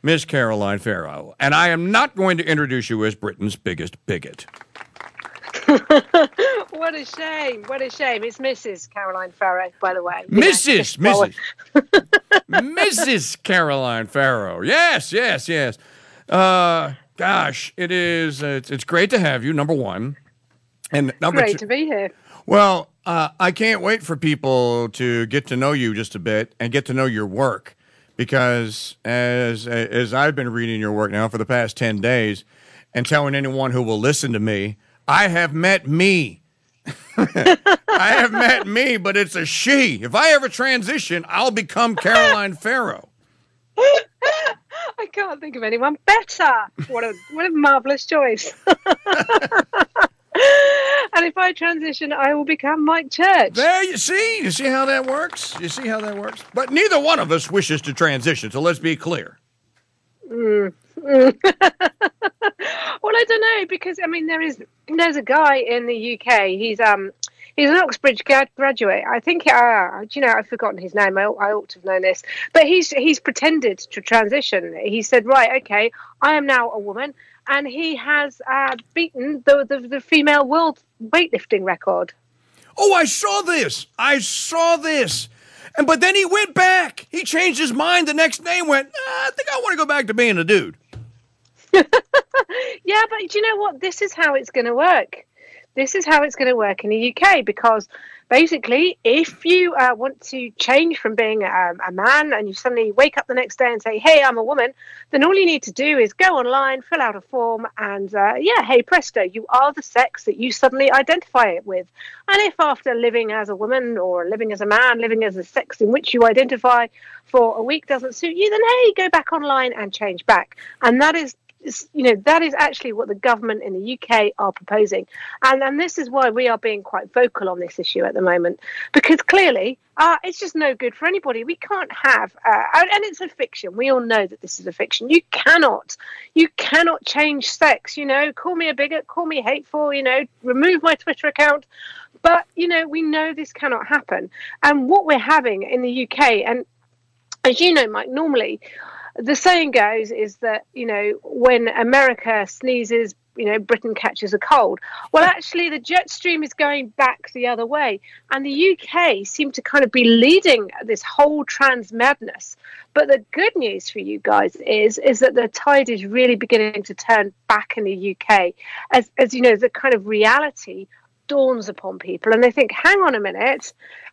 Miss Caroline Farrow. And I am not going to introduce you as Britain's biggest bigot. What a shame. What a shame. It's Mrs. Caroline Farrow, by the way. Mrs. Caroline Farrow. Yes. Gosh, it is. It's great to have you, number one. And number great two, to be here. Well, I can't wait for people to get to know you just a bit and get to know your work. Because as I've been reading your work now for the past 10 days and telling anyone who will listen to me, I have met me. I have met me, but it's a she. If I ever transition, I'll become Caroline Farrow. I can't think of anyone better. What a marvelous choice. And if I transition, I will become Mike Church. There you see. You see how that works? But neither one of us wishes to transition, so let's be clear. Well, I don't know, because I mean there's a guy in the UK. He's an Oxbridge graduate. I think I've forgotten his name. I ought to have known this, but he's pretended to transition. He said, right, okay, I am now a woman, and he has beaten the female world weightlifting record. Oh, I saw this. But then he went back. He changed his mind the next day and went, I think I want to go back to being a dude. Yeah, but do you know what? This is how it's going to work. This is how it's going to work in the UK, because basically, if you want to change from being a man and you suddenly wake up the next day and say, hey, I'm a woman, then all you need to do is go online, fill out a form, and hey, presto, you are the sex that you suddenly identify it with. And if after living as a woman or living as a man, living as a sex in which you identify for a week doesn't suit you, then hey, go back online and change back. And that is actually what the government in the UK are proposing. And this is why we are being quite vocal on this issue at the moment, because clearly it's just no good for anybody. We can't have, and it's a fiction. We all know that this is a fiction. You cannot change sex, call me a bigot, call me hateful, remove my Twitter account. But, we know this cannot happen. And what we're having in the UK, and as you know, Mike, normally the saying goes is that, when America sneezes, Britain catches a cold. Well, actually, the jet stream is going back the other way. And the UK seem to kind of be leading this whole trans madness. But the good news for you guys is that the tide is really beginning to turn back in the UK. As the kind of reality dawns upon people. And they think, hang on a minute,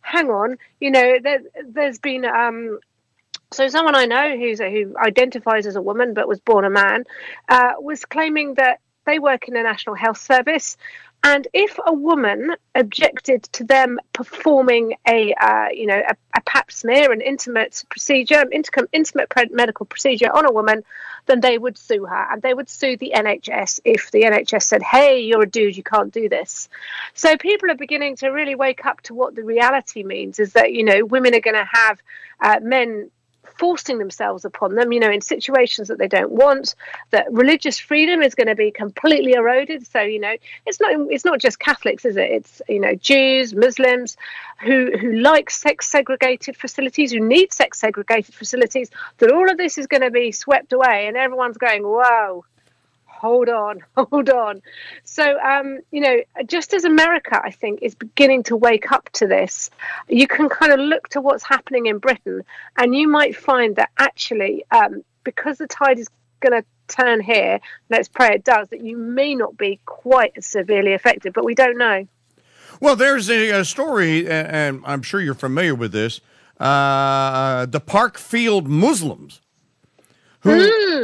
there's been... So someone I know who identifies as a woman but was born a man was claiming that they work in the National Health Service, and if a woman objected to them performing a Pap smear, an intimate medical procedure on a woman, then they would sue her, and they would sue the NHS if the NHS said, hey, you're a dude, you can't do this. So people are beginning to really wake up to what the reality means, is that, women are going to have men forcing themselves upon them, in situations that they don't want, that religious freedom is going to be completely eroded. So, it's not just Catholics, is it? It's, Jews, Muslims who like sex segregated facilities, who need sex segregated facilities, that all of this is going to be swept away, and everyone's going, whoa, hold on. So, just as America, I think, is beginning to wake up to this, you can kind of look to what's happening in Britain, and you might find that actually, because the tide is going to turn here, let's pray it does, that you may not be quite as severely affected, but we don't know. Well, there's a story, and I'm sure you're familiar with this, the Parkfield Muslims. Who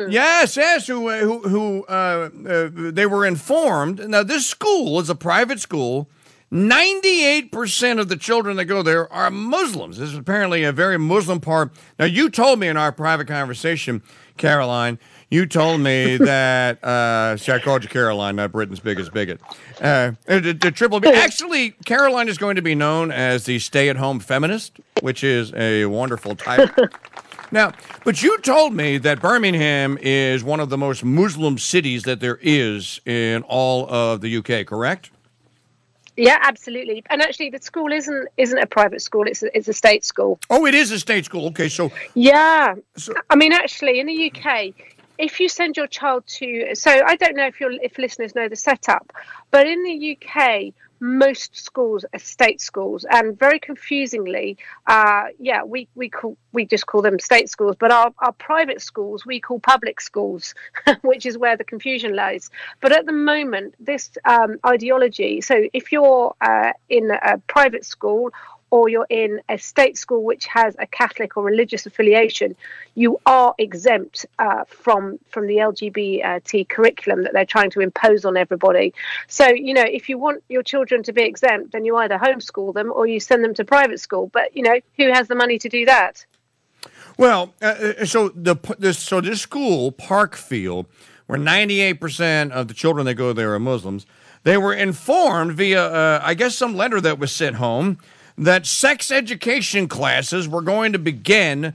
they were informed. Now, this school is a private school. 98% of the children that go there are Muslims. This is apparently a very Muslim part. Now, you told me in our private conversation, Caroline, you told me that, see, I called you Caroline, not Britain's biggest bigot. The triple B. Actually, Caroline is going to be known as the stay-at-home feminist, which is a wonderful title. Now, but you told me that Birmingham is one of the most Muslim cities that there is in all of the UK, correct? Yeah, absolutely. And actually, the school isn't a private school; it's a state school. Oh, it is a state school. Okay, Yeah, so I mean, actually, in the UK, if you send your child to, so I don't know if listeners know the setup, but in the UK, most schools are state schools, and very confusingly, yeah, we just call them state schools, but our private schools we call public schools, which is where the confusion lies. But at the moment, this ideology, so if you're in a private school or you're in a state school which has a Catholic or religious affiliation, you are exempt from the LGBT curriculum that they're trying to impose on everybody. So, if you want your children to be exempt, then you either homeschool them or you send them to private school. But, who has the money to do that? well, so this school, Parkfield, where 98% of the children that go there are Muslims, they were informed via, I guess, some letter that was sent home that sex education classes were going to begin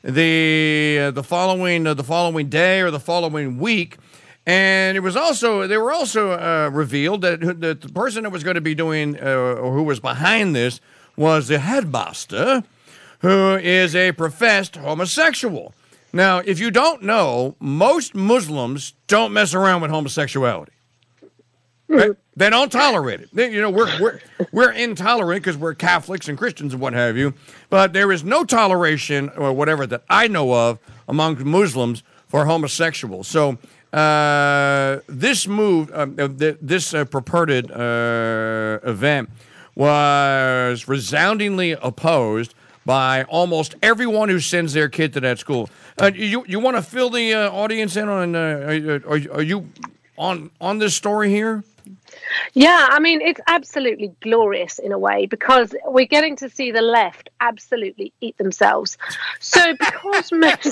the following day or the following week, and they were also revealed that the person that was going to be doing or who was behind this was the headmaster, who is a professed homosexual. Now, if you don't know, most Muslims don't mess around with homosexuality. Right? They don't tolerate it. We're intolerant because we're Catholics and Christians and what have you. But there is no toleration or whatever that I know of among Muslims for homosexuals. So this move, this purported event, was resoundingly opposed by almost everyone who sends their kid to that school. You want to fill the audience in on? Are you on this story here? Yeah, I mean, it's absolutely glorious in a way because we're getting to see the left absolutely eat themselves. So because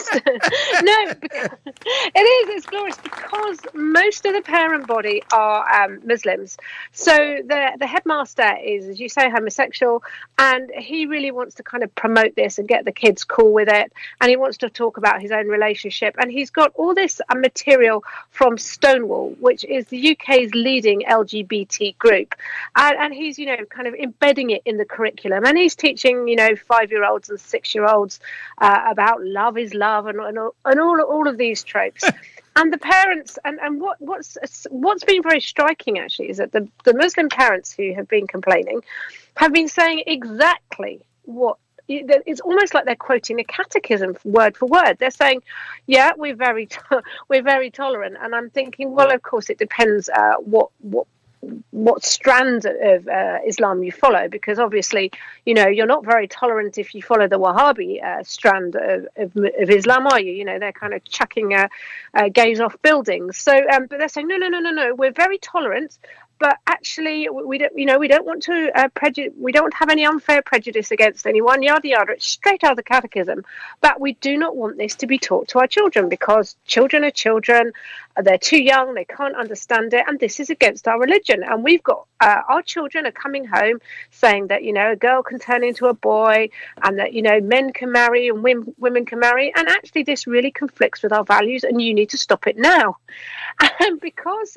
it's glorious because most of the parent body are Muslims. So the headmaster is, as you say, homosexual, and he really wants to kind of promote this and get the kids cool with it, and he wants to talk about his own relationship, and he's got all this material from Stonewall, which is the UK's leading LGBT group, and he's kind of embedding it in the curriculum, and he's teaching 5-year-olds and 6-year-olds about love is love and all of these tropes. And the parents, and what's been very striking actually is that the Muslim parents who have been complaining have been saying exactly what. It's almost like they're quoting the catechism word for word. They're saying, "Yeah, we're very tolerant," and I'm thinking, well, of course, it depends what strand of Islam you follow, because obviously, you're not very tolerant if you follow the Wahhabi strand of Islam, are you? They're kind of chucking gays off buildings. So, but they're saying, no, we're very tolerant. But actually, we don't want to we don't have any unfair prejudice against anyone. Yada yada. It's straight out of the catechism. But we do not want this to be taught to our children because children are children. They're too young. They can't understand it, and this is against our religion. And we've got our children are coming home saying that a girl can turn into a boy, and that men can marry and women can marry. And actually, this really conflicts with our values, and you need to stop it now. And because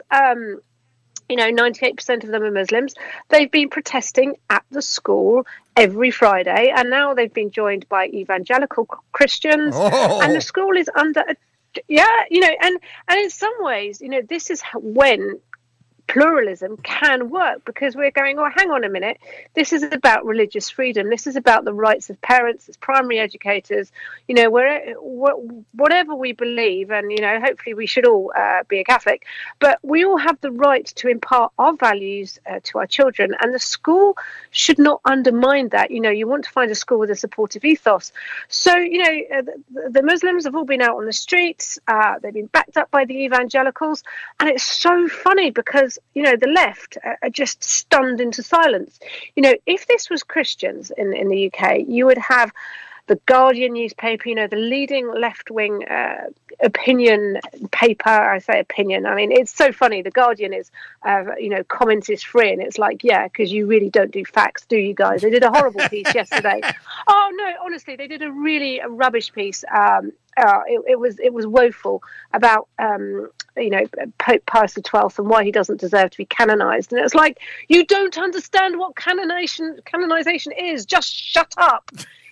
98% of them are Muslims. They've been protesting at the school every Friday, and now they've been joined by evangelical Christians, and the school is under. And in some ways, this is when pluralism can work, because we're going, oh, hang on a minute, this is about religious freedom, this is about the rights of parents as primary educators, whatever we believe, and hopefully we should all be a Catholic, but we all have the right to impart our values to our children, and the school should not undermine that. You want to find a school with a supportive ethos. So the Muslims have all been out on the streets, they've been backed up by the evangelicals, and it's so funny because the left are just stunned into silence. If this was Christians in the UK, you would have the Guardian newspaper, the leading left-wing opinion paper. I say opinion. I mean, it's so funny. The Guardian is, comment is free, and it's like, yeah, because you really don't do facts, do you guys? They did a horrible piece yesterday. Oh no, honestly, they did a really rubbish piece it was woeful about Pope Pius XII and why he doesn't deserve to be canonized. And it's like, you don't understand what canonization is. Just shut up.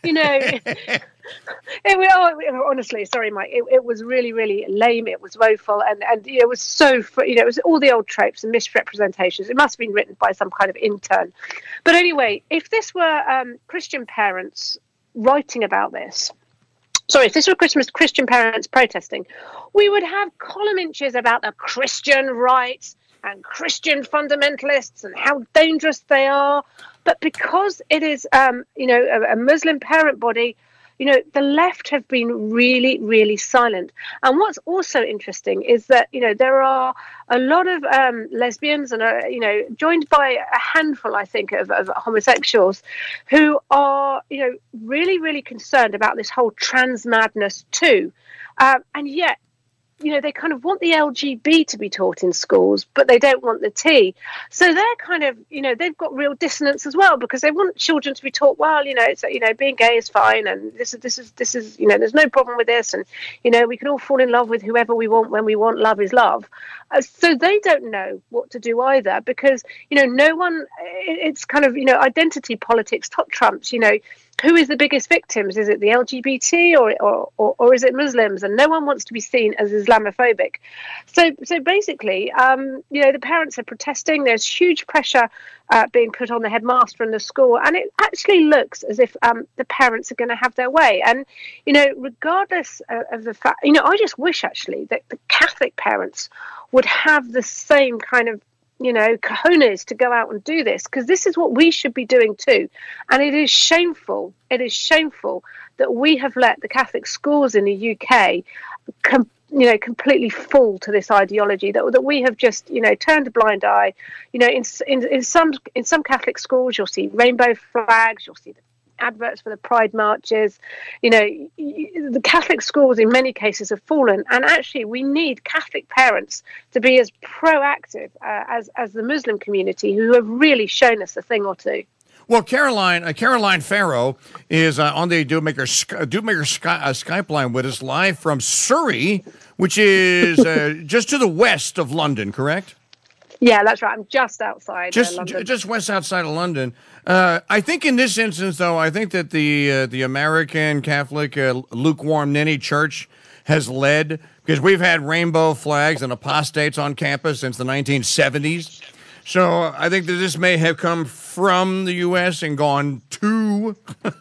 Honestly, sorry, Mike. It was really, really lame. It was woeful, and it was so. It was all the old tropes and misrepresentations. It must have been written by some kind of intern. But anyway, if this were Christian parents writing about this. Sorry, if this were Christian parents protesting, we would have column inches about the Christian right and Christian fundamentalists and how dangerous they are. But because it is, a Muslim parent body, the left have been really, really silent. And what's also interesting is that, there are a lot of lesbians and, joined by a handful, I think, of homosexuals who are, really, really concerned about this whole trans madness too. And yet, they kind of want the LGB to be taught in schools, but they don't want the T. So they're kind of, they've got real dissonance as well, because they want children to be taught, well, it's, being gay is fine, and this is, there's no problem with this, and we can all fall in love with whoever we want when we want. Love is love. So they don't know what to do either, because no one. It's kind of identity politics top trumps. Who is the biggest victims? Is it the LGBT or is it Muslims? And no one wants to be seen as Islamophobic. So basically, the parents are protesting. There's huge pressure being put on the headmaster and the school, and it actually looks as if the parents are going to have their way. And regardless of the fact, I just wish actually that the Catholic parents would have the same kind of cojones to go out and do this, because this is what we should be doing too. And it is shameful that we have let the Catholic schools in the UK completely fall to this ideology, that we have just turned a blind eye. In some Catholic schools you'll see rainbow flags, you'll see the adverts for the Pride marches. The Catholic schools in many cases have fallen, and actually we need Catholic parents to be as proactive as the Muslim community, who have really shown us a thing or two. Well, Caroline Farrow is on the Doemaker Skype line with us live from Surrey, which is just to the west of London, correct? Yeah, that's right. I'm just outside London. Just west outside of London. I think in this instance, though, I think that the American Catholic lukewarm ninny church has led, because we've had rainbow flags and apostates on campus since the 1970s. So I think that this may have come from the U.S. and gone to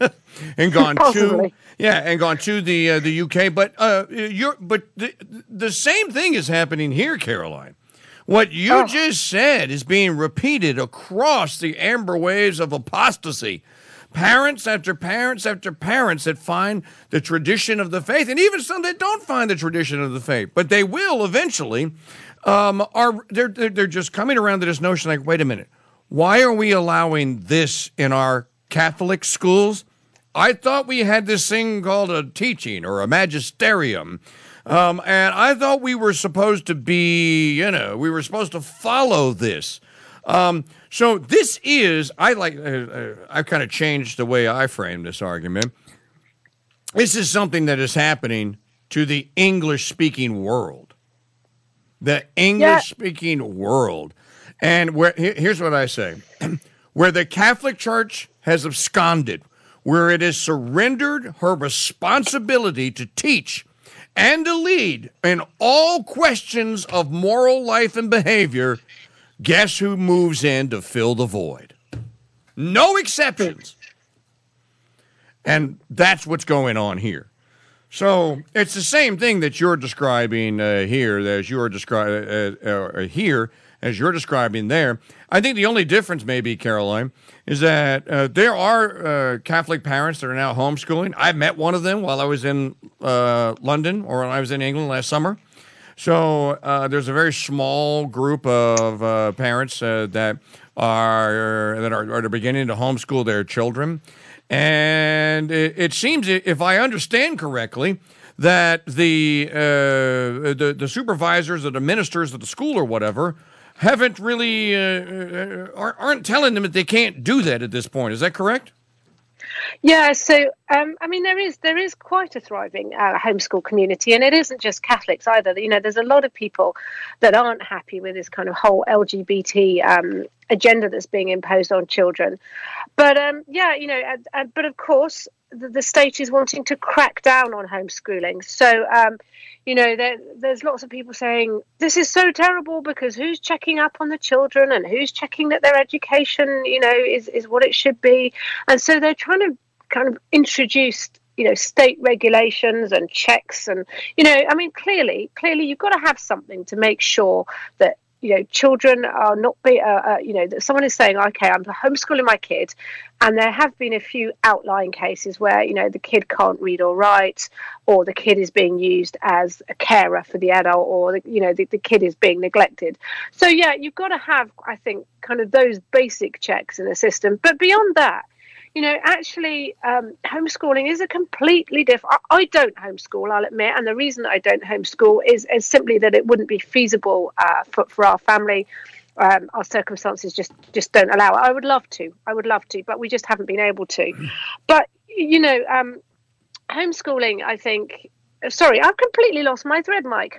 the U.K. But the same thing is happening here, Caroline. What you just said is being repeated across the amber waves of apostasy. Parents after parents after parents that find the tradition of the faith, and even some that don't find the tradition of the faith, but they will eventually, they're just coming around to this notion like, wait a minute, why are we allowing this in our Catholic schools? I thought we had this thing called a teaching or a magisterium. And I thought we were supposed to be, we were supposed to follow this. So this is, I've kind of changed the way I frame this argument. This is something that is happening to the English-speaking world. The English-speaking world. And here's what I say. Where the Catholic Church has absconded, where it has surrendered her responsibility to teach and to lead in all questions of moral life and behavior, guess who moves in to fill the void? No exceptions. And that's what's going on here. So it's the same thing that you're describing here as you're describing there. I think the only difference maybe, Caroline, is that there are Catholic parents that are now homeschooling. I met one of them while I was in London, or when I was in England last summer. So there's a very small group of parents that are beginning to homeschool their children. And it seems, if I understand correctly, that the supervisors or the ministers of the school or whatever haven't really aren't telling them that they can't do that at this point. Is that correct? Yeah, so I mean, there is quite a thriving homeschool community, and it isn't just Catholics either. You know, there's a lot of people that aren't happy with this kind of whole LGBT agenda that's being imposed on children. But yeah, you know, but of course, the state is wanting to crack down on homeschooling. So you know, there's lots of people saying this is so terrible because who's checking up on the children and who's checking that their education, you know, is what it should be. And so they're trying to kind of introduce, you know, state regulations and checks. And, you know, I mean, clearly you've got to have something to make sure that, you know, children are not you know, that someone is saying, okay, I'm homeschooling my kid, and there have been a few outlying cases where, you know, the kid can't read or write, or the kid is being used as a carer for the adult, or you know, the kid is being neglected. So yeah, you've got to have, I think, kind of those basic checks in the system. But beyond that, you know, actually, homeschooling is a completely different. I don't homeschool, I'll admit, and the reason that I don't homeschool is simply that it wouldn't be feasible for our family. Our circumstances just don't allow it. I would love to, but we just haven't been able to. But you know, homeschooling, I think. Sorry, I've completely lost my thread, Mike.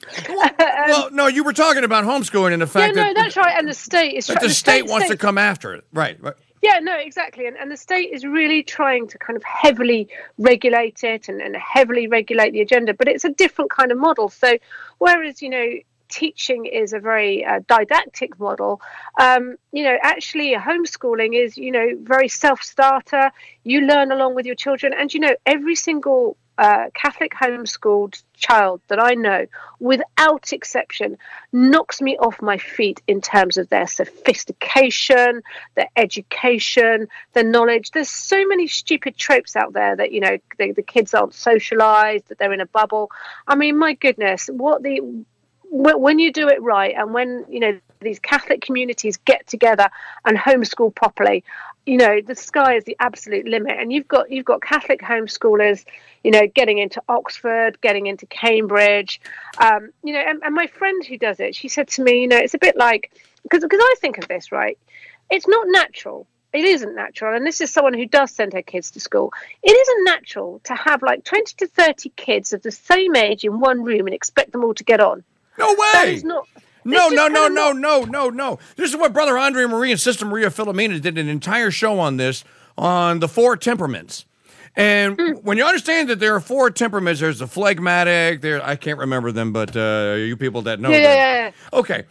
Well, no, you were talking about homeschooling and the fact that that's right, and the state is. But the state wants to come after it, right? Yeah, no, exactly. And the state is really trying to kind of heavily regulate it and heavily regulate the agenda, but it's a different kind of model. So whereas, you know, teaching is a very didactic model, you know, actually homeschooling is, you know, very self-starter. You learn along with your children. And, you know, every single Catholic homeschooled child that I know, without exception, knocks me off my feet in terms of their sophistication, their education, their knowledge. There's so many stupid tropes out there that, you know, the kids aren't socialized, that they're in a bubble. I mean, my goodness, when you do it right, and when, you know, these Catholic communities get together and homeschool properly, you know, the sky is the absolute limit. And you've got Catholic homeschoolers, you know, getting into Oxford, getting into Cambridge, you know, and my friend who does it, she said to me, you know, it's a bit like, because I think of this, right, it's not natural. It isn't natural. And this is someone who does send her kids to school. It isn't natural to have like 20 to 30 kids of the same age in one room and expect them all to get on. No way. That is not. No. This is what Brother Andre Marie and Sister Maria Filomena did an entire show on this, on the 4 temperaments. And when you understand that there are 4 temperaments, there's the phlegmatic, I can't remember them, but you people that know them. Yeah. Okay.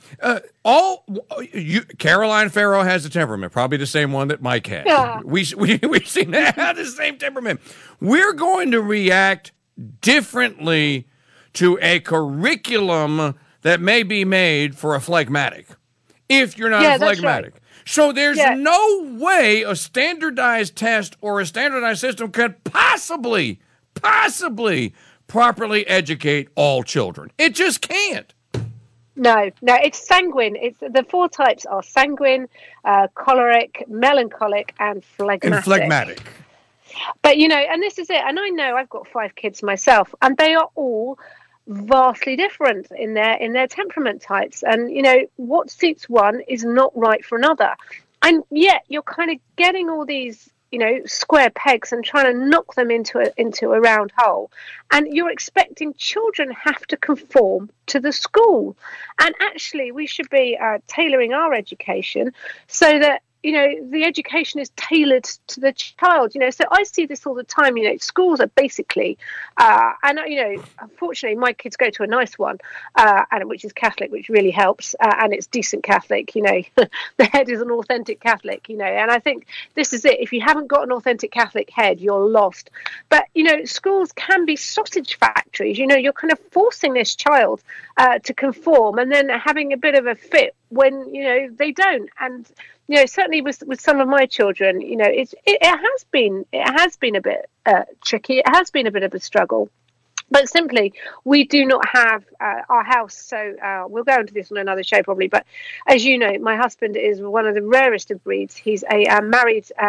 Caroline Farrow has a temperament, probably the same one that Mike has. Yeah. We seem to have the same temperament. We're going to react differently to a curriculum that may be made for a phlegmatic, if you're not a phlegmatic. Right. So there's no way a standardized test or a standardized system could possibly properly educate all children. It just can't. No, it's sanguine. It's the 4 types are sanguine, choleric, melancholic, and phlegmatic. But, you know, and this is it. And I know I've got 5 kids myself, and they are all vastly different in their temperament types. And, you know, what suits one is not right for another. And yet you're kind of getting all these, you know, square pegs and trying to knock them into a round hole. And you're expecting children have to conform to the school. And actually we should be tailoring our education so that, you know, the education is tailored to the child, you know. So I see this all the time, you know, schools are basically, and, you know, unfortunately my kids go to a nice one, and which is Catholic, which really helps, and it's decent Catholic, you know. The head is an authentic Catholic, you know, and I think this is it. If you haven't got an authentic Catholic head, you're lost. But, you know, schools can be sausage factories, you know. You're kind of forcing this child to conform and then having a bit of a fit when, you know, they don't. And, you know, certainly with some of my children, you know, it has been a bit tricky. It has been a bit of a struggle. But simply, we do not have our house. So we'll go into this on another show probably. But as you know, my husband is one of the rarest of breeds. He's a married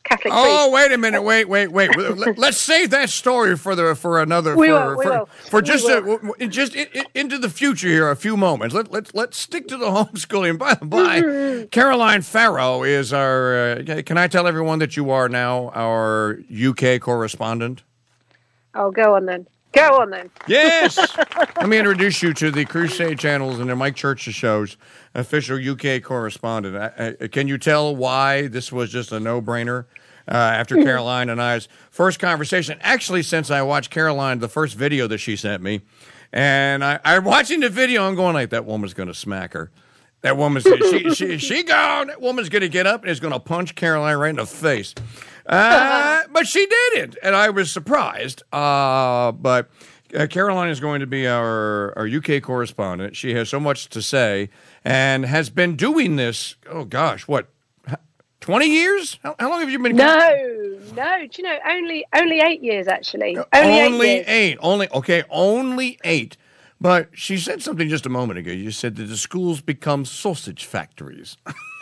Catholic Oh, priest. wait a minute! Wait! Let's save that story for another We will. just into the future here. A few moments. Let's stick to the homeschooling. By the by, Caroline Farrow is our. Can I tell everyone that you are now our UK correspondent? Oh, go on then. Go on then. Yes. Let me introduce you to the Crusade Channels and the Mike Churches shows official UK correspondent. Can you tell why this was just a no-brainer after Caroline and I's first conversation? Actually, since I watched Caroline, the first video that she sent me, and I'm watching the video, I'm going like, that woman's going to smack her. That woman's she gone. That woman's going to get up and is going to punch Caroline right in the face. But she didn't, and I was surprised. But Caroline is going to be our UK correspondent. She has so much to say and has been doing this, oh gosh, what, 20 years? How long have you been? No. Do you know, only 8 years, actually. Only 8. Only 8. But she said something just a moment ago. You said that the schools become sausage factories.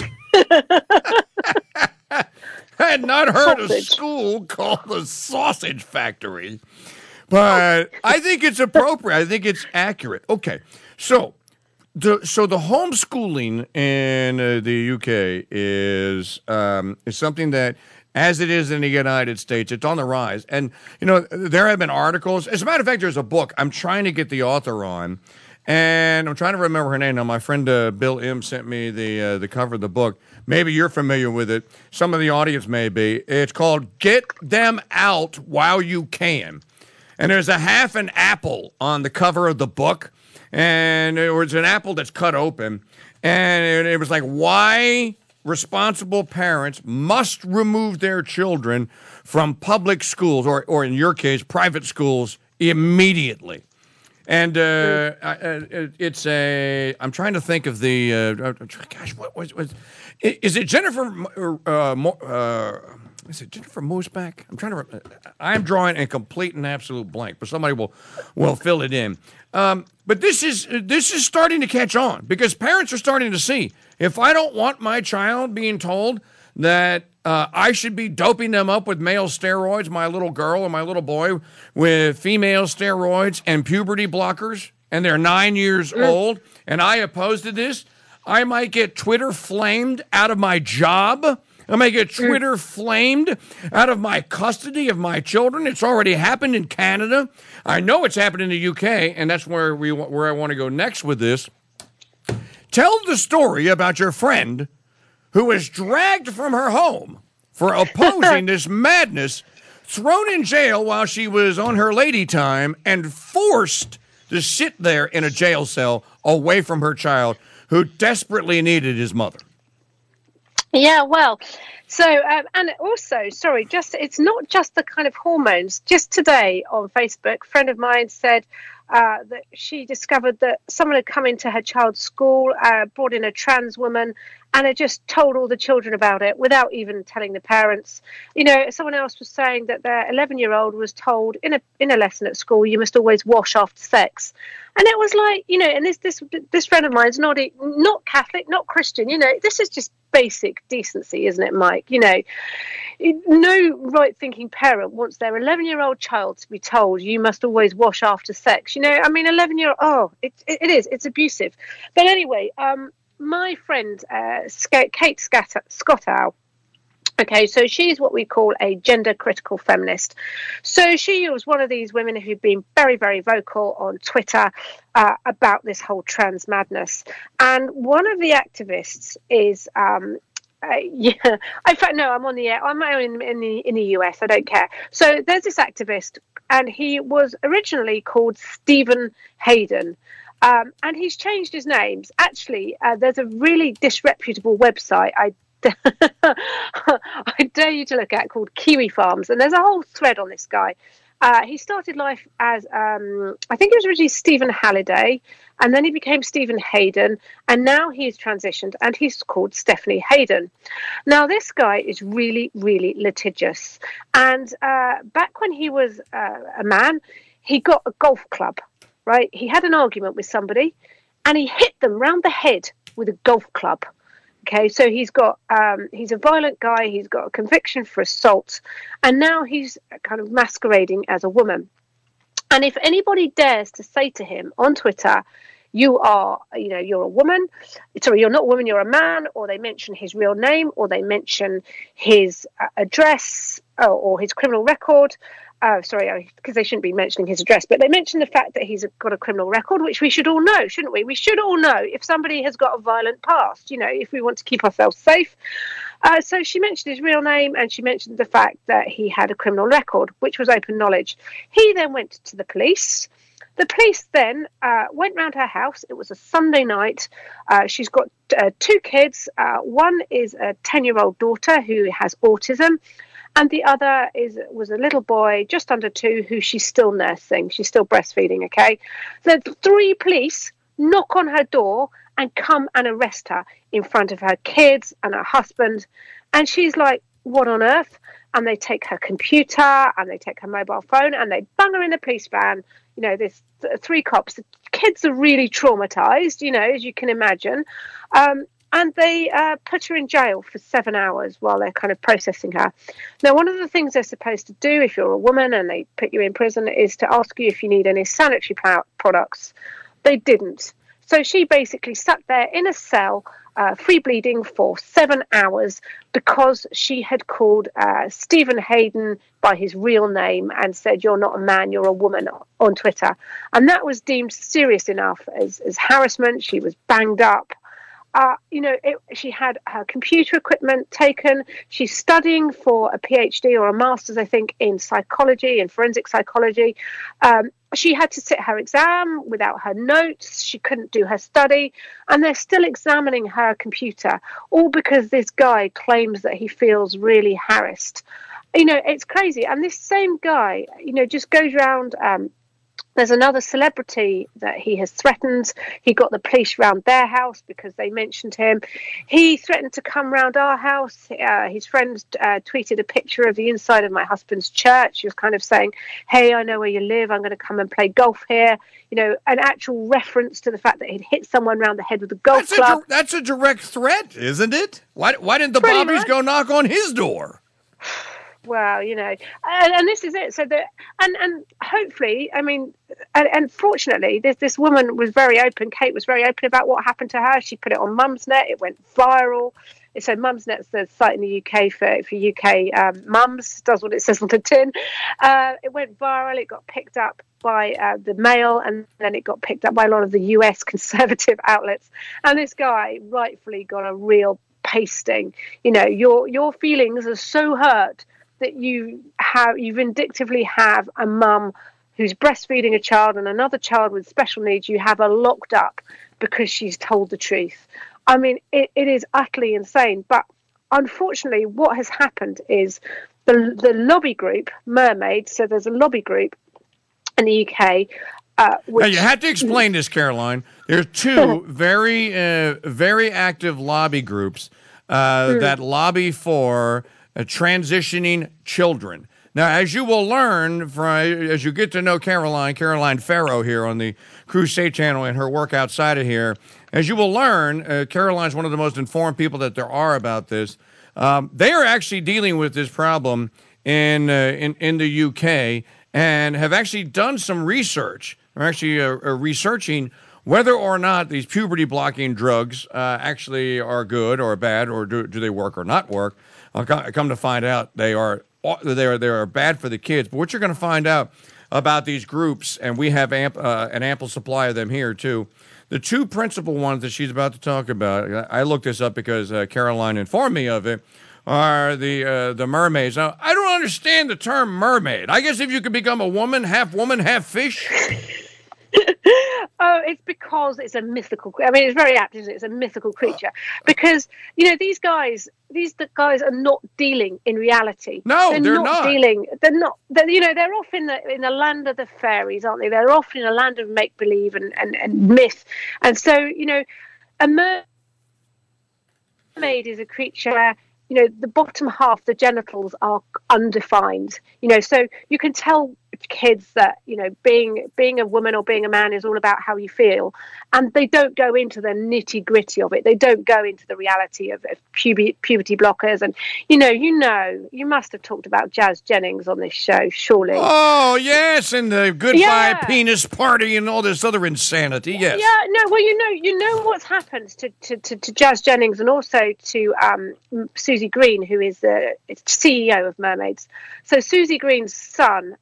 I had not heard a school called a sausage factory, but I think it's appropriate. I think it's accurate. Okay, so the homeschooling in the UK is something that, as it is in the United States, it's on the rise. And, you know, there have been articles. As a matter of fact, there's a book. I'm trying to get the author on, and I'm trying to remember her name. Now, my friend Bill M. sent me the cover of the book. Maybe you're familiar with it. Some of the audience may be. It's called Get Them Out While You Can. And there's a half an apple on the cover of the book. And it was an apple that's cut open. And it was like, why responsible parents must remove their children from public schools, or in your case, private schools, immediately. And it's a. I'm trying to think of the. Gosh, what was? Is it Jennifer? Is it Jennifer Mosback? I'm trying to. I'm drawing a complete and absolute blank, but somebody will fill it in. But this is starting to catch on because parents are starting to see, if I don't want my child being told that I should be doping them up with male steroids, my little girl or my little boy with female steroids and puberty blockers, and they're 9 years old, and I oppose to this, I might get Twitter flamed out of my job. I might get Twitter flamed out of my custody of my children. It's already happened in Canada. I know it's happened in the UK, and that's where I want to go next with this. Tell the story about your friend who was dragged from her home for opposing this madness, thrown in jail while she was on her lady time, and forced to sit there in a jail cell away from her child who desperately needed his mother. Yeah, well, so, and also, sorry, it's not just the kind of hormones. Just today on Facebook, a friend of mine said that she discovered that someone had come into her child's school, brought in a trans woman, and had just told all the children about it without even telling the parents. You know, someone else was saying that their 11-year-old was told in a lesson at school, you must always wash after sex. And it was like, you know, and this friend of mine's not Catholic, not Christian, you know, this is just basic decency, isn't it, Mike? You know, no right-thinking parent wants their 11-year-old child to be told you must always wash after sex. You know, I mean, 11-year-old, it's abusive. But anyway, my friend, Kate Scottow, okay, so she's what we call a gender critical feminist. So she was one of these women who've been very, very vocal on Twitter about this whole trans madness. And one of the activists is, in fact, no, I'm on the air. I'm in the US. I don't care. So there's this activist, and he was originally called Stephen Hayden. And he's changed his names. Actually, there's a really disreputable website I dare you to look at called Kiwi Farms, and there's a whole thread on this guy. He started life as I think it was originally Stephen Halliday, and then he became Stephen Hayden, and now he's transitioned and he's called Stephanie Hayden. Now this guy is really, really litigious, and back when he was a man, he got a golf club. Right, he had an argument with somebody, and he hit them round the head with a golf club. Okay, so he's a violent guy. He's got a conviction for assault, and now he's kind of masquerading as a woman. And if anybody dares to say to him on Twitter, you're a woman, sorry, you're not a woman, you're a man, or they mention his real name, or they mention his address or his criminal record, sorry, because they shouldn't be mentioning his address, but they mention the fact that he's got a criminal record, which we should all know, shouldn't we? We should all know if somebody has got a violent past, if we want to keep ourselves safe. So she mentioned his real name, and she mentioned the fact that he had a criminal record, which was open knowledge. He then went to the police. The police then went round her house. It was a Sunday night. She's got two kids. One is a 10-year-old daughter who has autism, and the other was a little boy just under 2 who she's still nursing. She's still breastfeeding, okay? So 3 police knock on her door and come and arrest her in front of her kids and her husband. And she's like, what on earth? And they take her computer and they take her mobile phone and they bung her in a police van. There's 3 cops. The kids are really traumatized, as you can imagine. And they put her in jail for 7 hours while they're kind of processing her. Now, one of the things they're supposed to do if you're a woman and they put you in prison is to ask you if you need any sanitary products. They didn't. So she basically sat there in a cell, free bleeding for 7 hours because she had called Stephen Hayden by his real name and said, you're not a man, you're a woman, on Twitter. And that was deemed serious enough as harassment. She was banged up. She had her computer equipment taken. She's studying for a PhD or a master's, I think, in psychology, in forensic psychology. She had to sit her exam without her notes. She couldn't do her study. And they're still examining her computer, all because this guy claims that he feels really harassed. It's crazy. And this same guy, just goes around. There's another celebrity that he has threatened. He got the police round their house because they mentioned him. He threatened to come round our house. His friend tweeted a picture of the inside of my husband's church. He was kind of saying, hey, I know where you live. I'm going to come and play golf here. An actual reference to the fact that he'd hit someone round the head with a golf club. That's a direct threat, isn't it? Why didn't the Pretty Bobbies much go knock on his door? Well, and this is it. So that, and hopefully, and fortunately, this woman was very open. Kate was very open about what happened to her. She put it on Mumsnet. It went viral. So Mumsnet's the site in the UK for UK mums. Does what it says on the tin. It went viral. It got picked up by the Mail, and then it got picked up by a lot of the US conservative outlets. And this guy rightfully got a real pasting. Your feelings are so hurt that you vindictively have a mum who's breastfeeding a child and another child with special needs. You have her locked up because she's told the truth. It is utterly insane. But unfortunately, what has happened is the lobby group, Mermaid, so there's a lobby group in the UK. Now, you have to explain this, Caroline. There's 2 very, very active lobby groups that lobby for transitioning children. Now, as you will learn as you get to know Caroline Farrow here on the Crusade channel and her work outside of here, as you will learn, Caroline's one of the most informed people that there are about this. They are actually dealing with this problem in the UK and have actually done some research. They're actually researching whether or not these puberty-blocking drugs actually are good or bad, or do they work or not work. I come to find out they are bad for the kids. But what you're going to find out about these groups, and we have an ample supply of them here too. The 2 principal ones that she's about to talk about, I looked this up because Caroline informed me of it, are the mermaids. Now, I don't understand the term mermaid. I guess if you could become a woman, half fish. Oh, it's because it's a mythical. It's very apt, isn't it? It's a mythical creature because these guys are not dealing in reality. No, they're not dealing. They're not. They're off in the land of the fairies, aren't they? They're off in a land of make believe and myth. And so a mermaid is a creature. The bottom half, the genitals are undefined. So you can tell kids that, you know, being a woman or being a man is all about how you feel, and they don't go into the nitty gritty of it. They don't go into the reality of puberty blockers. And you must have talked about Jazz Jennings on this show, surely. Oh yes, and the goodbye penis party and all this other insanity. Yes. Yeah. No. Well, you know what's happened to Jazz Jennings, and also to Susie Green, who is the CEO of Mermaids. So Susie Green's son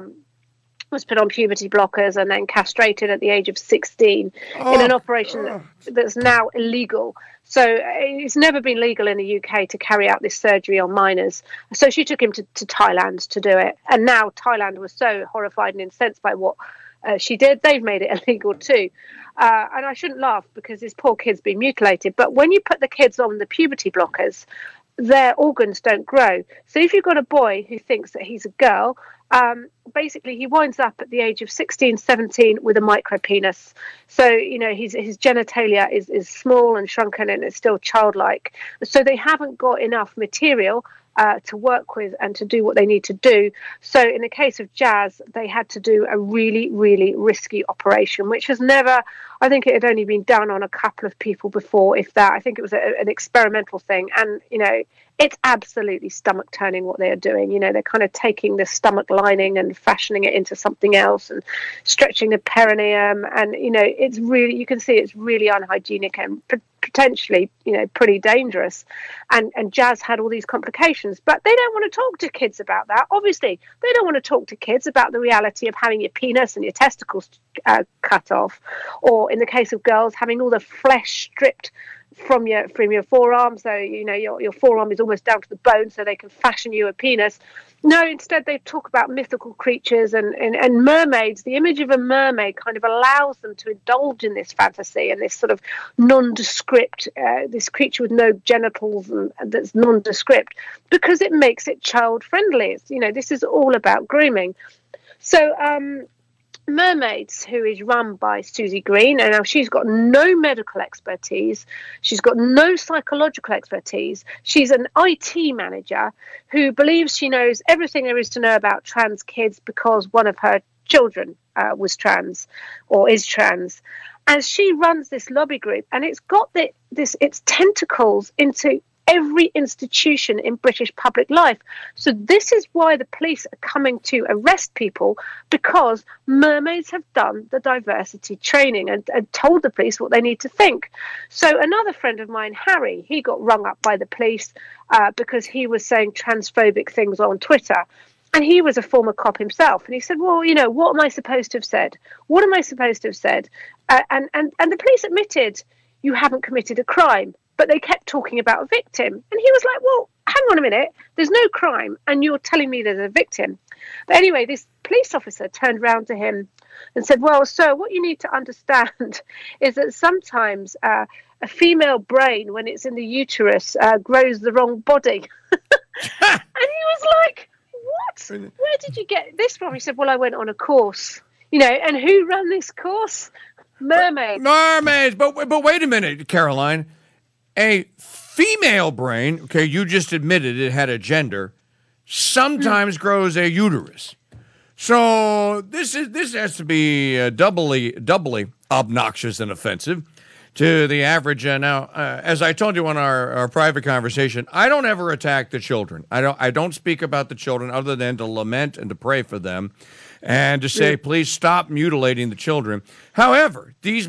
was put on puberty blockers and then castrated at the age of 16 in an operation that's now illegal. So it's never been legal in the UK to carry out this surgery on minors. So she took him to Thailand to do it. And now Thailand was so horrified and incensed by what she did, they've made it illegal too. And I shouldn't laugh because this poor kid's been mutilated. But when you put the kids on the puberty blockers, their organs don't grow. So if you've got a boy who thinks that he's a girl, basically he winds up at the age of 16, 17 with a micro penis. So, you know, his genitalia is small and shrunken and it's still childlike. So they haven't got enough material to work with and to do what they need to do. So in the case of Jazz, they had to do a really, really risky operation, which has never, I think it had only been done on a couple of people before, if that. I think it was an experimental thing. And, you know, it's absolutely stomach turning what they are doing. You know, they're kind of taking the stomach lining and fashioning it into something else and stretching the perineum. And, you know, it's really, you can see it's really unhygienic and potentially, you know, pretty dangerous. And Jazz had all these complications, but they don't want to talk to kids about that. Obviously, they don't want to talk to kids about the reality of having your penis and your testicles cut off, or in the case of girls, having all the flesh stripped from your forearm, so you know your forearm is almost down to the bone, so they can fashion you a penis. No, instead they talk about mythical creatures and mermaids. The image of a mermaid kind of allows them to indulge in this fantasy and this sort of nondescript, this creature with no genitals and that's nondescript, because it makes it child friendly. You know, this is all about grooming. So Mermaids, who is run by Susie Green, and now she's got no medical expertise, she's got no psychological expertise. She's an IT manager who believes she knows everything there is to know about trans kids because one of her children was trans or is trans. And she runs this lobby group, and it's got its tentacles into every institution in British public life. So this is why the police are coming to arrest people, because mermaids have done the diversity training and told the police what they need to think. So another friend of mine, Harry, he got rung up by the police because he was saying transphobic things on Twitter. And he was a former cop himself. And he said, well, you know, what am I supposed to have said? What am I supposed to have said? And the police admitted, you haven't committed a crime. But they kept talking about a victim. And he was like, well, hang on a minute. There's no crime. And you're telling me there's a victim. But anyway, this police officer turned around to him and said, well, sir, what you need to understand is that sometimes a female brain, when it's in the uterus, grows the wrong body. And he was like, what? Where did you get this from? He said, well, I went on a course. You know, and who ran this course? Mermaids. Mermaids. But wait a minute, Caroline. A female brain, okay, you just admitted it had a gender, sometimes grows a uterus. So this has to be doubly obnoxious and offensive to the average. Now, as I told you on our private conversation, I don't ever attack the children. I don't speak about the children other than to lament and to pray for them, and to say, please stop mutilating the children. However, these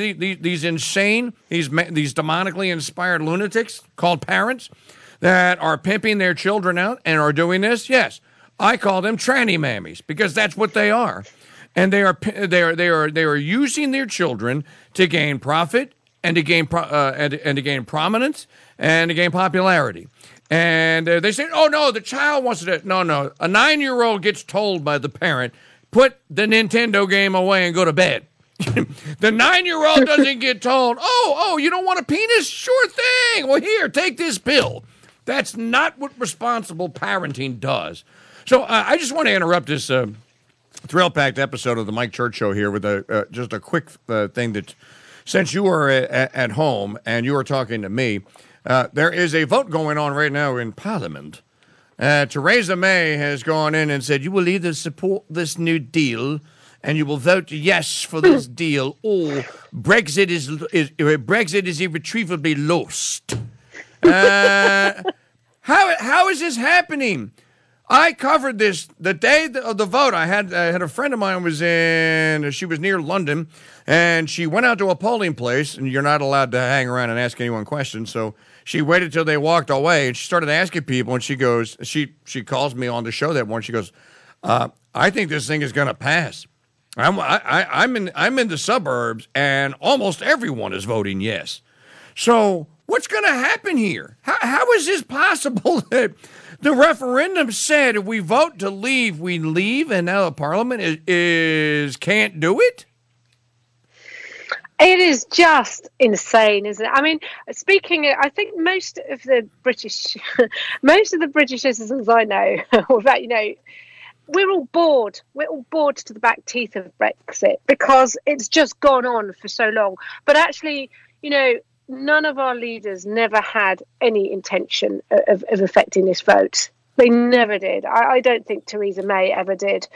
insane, these demonically inspired lunatics called parents that are pimping their children out and are doing this, yes, I call them tranny mammies, because that's what they are, and they are using their children to gain profit and to gain prominence and to gain popularity. And they say, oh, no, the child wants to. No. A 9-year-old gets told by the parent, put the Nintendo game away and go to bed. The 9-year-old doesn't get told, oh, you don't want a penis? Sure thing. Well, here, take this pill. That's not what responsible parenting does. So I just want to interrupt this thrill-packed episode of the Mike Church Show here with just a quick thing that, since you are at home and you are talking to me, there is a vote going on right now in Parliament Theresa May has gone in and said, you will either support this New Deal and you will vote yes for this deal, or Brexit is irretrievably lost. How is this happening? I covered this the day of the vote. I had a friend of mine she was near London, and she went out to a polling place, and you're not allowed to hang around and ask anyone questions, so she waited till they walked away, and she started asking people, and she calls me on the show that morning. She goes, I think this thing is going to pass. I'm in the suburbs, and almost everyone is voting yes. So what's going to happen here? How is this possible that the referendum said if we vote to leave, we leave, and now the parliament can't do it? It is just insane, isn't it? I mean, I think most of the British citizens I know, or that, we're all bored. We're all bored to the back teeth of Brexit because it's just gone on for so long. But actually, none of our leaders never had any intention of affecting this vote. They never did. I don't think Theresa May ever did.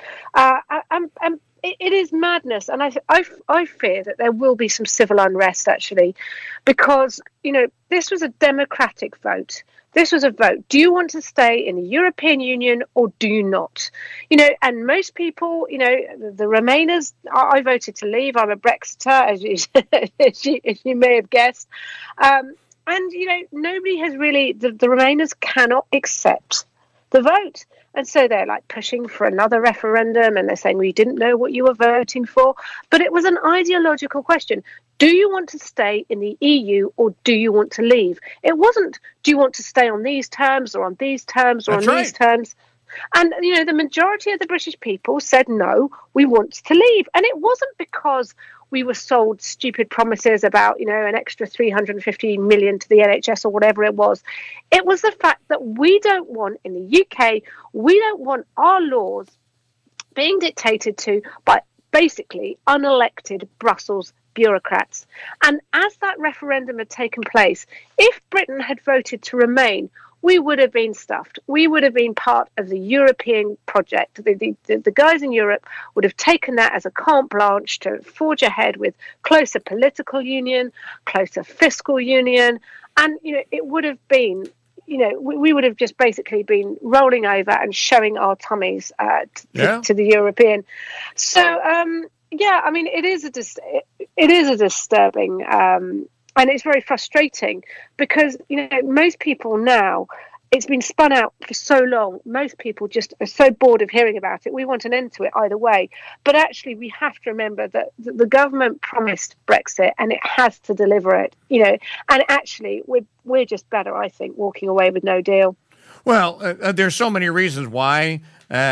It is madness, and I fear that there will be some civil unrest, actually, because, this was a democratic vote. This was a vote. Do you want to stay in the European Union or do you not? And most people, the Remainers, I voted to leave. I'm a Brexiter, as you may have guessed. And, nobody has really, the Remainers cannot accept the vote. And so they're like pushing for another referendum, and they're saying, we didn't know what you were voting for. But it was an ideological question. Do you want to stay in the EU or do you want to leave? It wasn't, do you want to stay on these terms or on these terms or these terms? And, the majority of the British people said, no, we want to leave. And it wasn't because we were sold stupid promises about, an extra 350 million to the NHS or whatever it was. It was the fact that we don't want, in the UK, we don't want our laws being dictated to by basically unelected Brussels bureaucrats. And as that referendum had taken place, if Britain had voted to remain, we would have been stuffed. We would have been part of the European project. The guys in Europe would have taken that as a carte blanche to forge ahead with closer political union, closer fiscal union. And, it would have been, we would have just basically been rolling over and showing our tummies to the European. So, I mean, it is a disturbing and it's very frustrating because, most people now, it's been spun out for so long. Most people just are so bored of hearing about it. We want an end to it either way. But actually, we have to remember that the government promised Brexit and it has to deliver it, and actually we're just better, I think, walking away with no deal. Well, there's so many reasons why.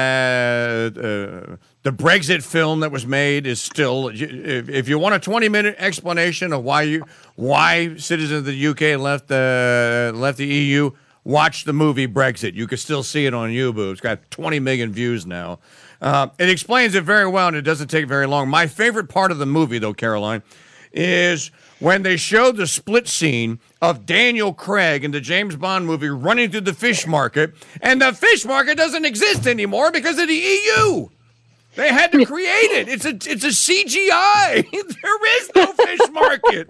The Brexit film that was made is still, if you want a 20-minute explanation of why citizens of the UK left the EU, watch the movie Brexit. You can still see it on YouTube. It's got 20 million views now. It explains it very well, and it doesn't take very long. My favorite part of the movie, though, Caroline, is when they showed the split scene of Daniel Craig in the James Bond movie running through the fish market, and the fish market doesn't exist anymore because of the EU. They had to create it. It's a CGI. There is no fish market.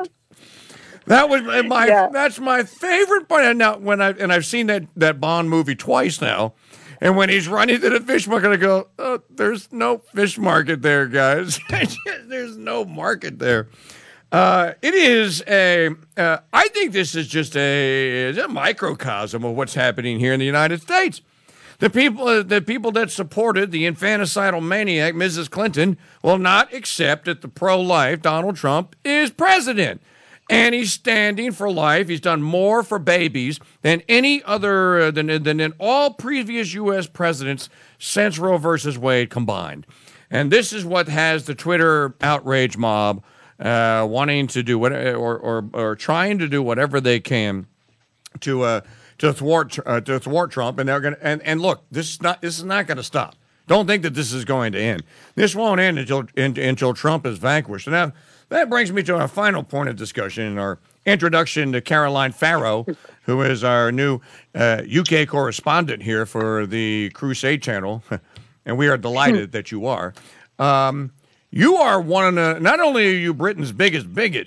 That's my favorite part. And now I've seen that Bond movie twice now. And when he's running to the fish market, I go, oh, there's no fish market there, guys. There's no market there. It is I think this is just a microcosm of what's happening here in the United States. The people that supported the infanticidal maniac, Mrs. Clinton, will not accept that the pro-life Donald Trump is president. And he's standing for life. He's done more for babies than any other, than in all previous U.S. presidents since Roe versus Wade combined. And this is what has the Twitter outrage mob wanting to do or trying to do whatever they can to thwart Trump, and they're going to and look, this is not going to stop. Don't think that this is going to end. This won't end until Trump is vanquished. Now, That brings me to our final point of discussion in our introduction to Caroline Farrow, who is our new UK correspondent here for the Crusade Channel, and we are delighted that you are. You are one of the, not only are you Britain's biggest bigot,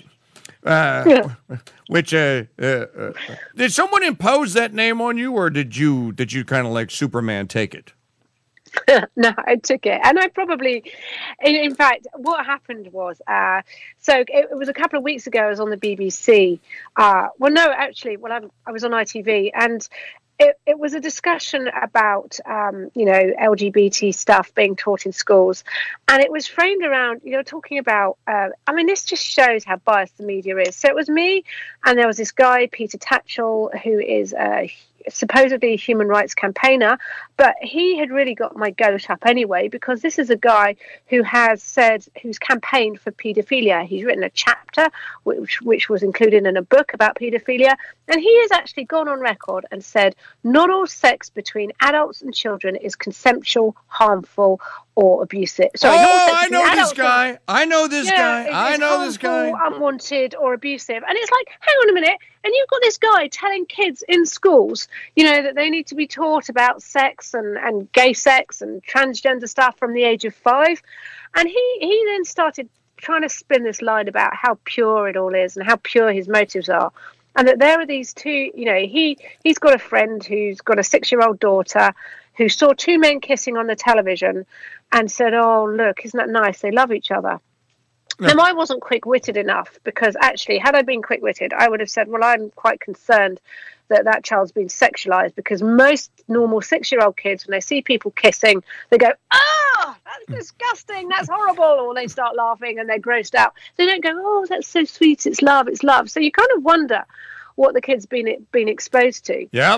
which did someone impose that name on you, or did you kind of like Superman take it? No, I took it, and I probably, in fact, what happened was, so it was a couple of weeks ago. I was on the BBC. I was on ITV, and it was a discussion about, LGBT stuff being taught in schools, and it was framed around, talking about. This just shows how biased the media is. So it was me, and there was this guy, Peter Tatchell, who is supposedly a human rights campaigner, but he had really got my goat up anyway, because this is a guy who's campaigned for paedophilia. He's written a chapter which was included in a book about paedophilia, and he has actually gone on record and said not all sex between adults and children is consensual, harmful, or abusive. Sorry, I know this guy. I know this guy. I know this guy. Unwanted or abusive. And it's like, hang on a minute. And you've got this guy telling kids in schools, that they need to be taught about sex and gay sex and transgender stuff from the age of 5. And he then started trying to spin this line about how pure it all is and how pure his motives are. And that there are these two, he's got a friend who's got a 6-year-old daughter who saw two men kissing on the television and said, oh, look, isn't that nice? They love each other. No. Now, I wasn't quick-witted enough, because actually, had I been quick-witted, I would have said, well, I'm quite concerned that child's been sexualized, because most normal 6-year-old kids, when they see people kissing, they go, oh, that's disgusting, that's horrible, or they start laughing and they're grossed out. They don't go, oh, that's so sweet, it's love, it's love. So you kind of wonder what the kid's been exposed to. Yeah.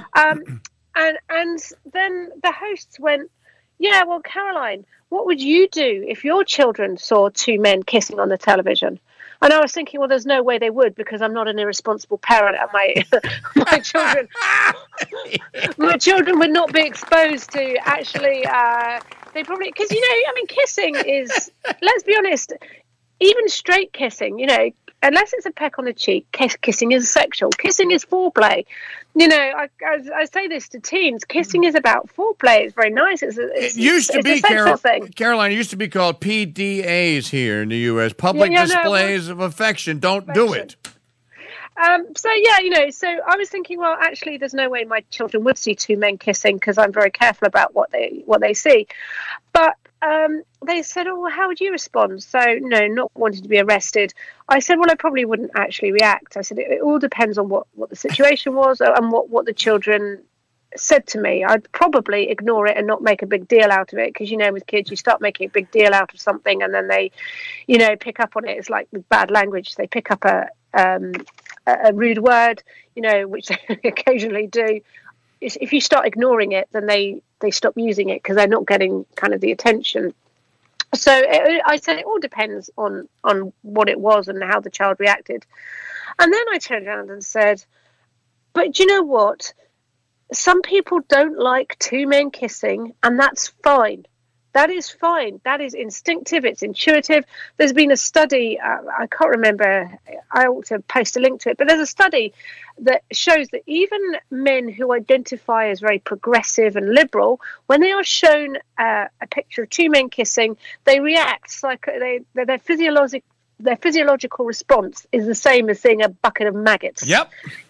And then the hosts went, yeah, well, Caroline, what would you do if your children saw two men kissing on the television? And I was thinking, well, there's no way they would, because I'm not an irresponsible parent, and my children would not be exposed to actually. They probably, because kissing is, let's be honest, even straight kissing, unless it's a peck on the cheek, kissing is sexual. Kissing is foreplay. I say this to teens. Kissing is about foreplay. It's very nice. It used to be, Caroline, it used to be called PDAs here in the U.S. Public displays of affection. Don't do it. So I was thinking, well, actually, there's no way my children would see two men kissing, because I'm very careful about what they see. But they said, oh, well, how would you respond? So, no, not wanting to be arrested. I said, well, I probably wouldn't actually react. I said, it all depends on what the situation was and what the children said to me. I'd probably ignore it and not make a big deal out of it, because, with kids, you start making a big deal out of something and then they, pick up on it. It's like with bad language. They pick up a rude word, which they occasionally do. If you start ignoring it, then they stop using it, because they're not getting kind of the attention. So I said it all depends on what it was and how the child reacted. And then I turned around and said, but do you know what? Some people don't like two men kissing, and that's fine. That is fine. That is instinctive. It's intuitive. There's been a study, I can't remember, I ought to post a link to it, but there's a study that shows that even men who identify as very progressive and liberal, when they are shown a picture of two men kissing, they react like their physiological response is the same as seeing a bucket of maggots. Yep.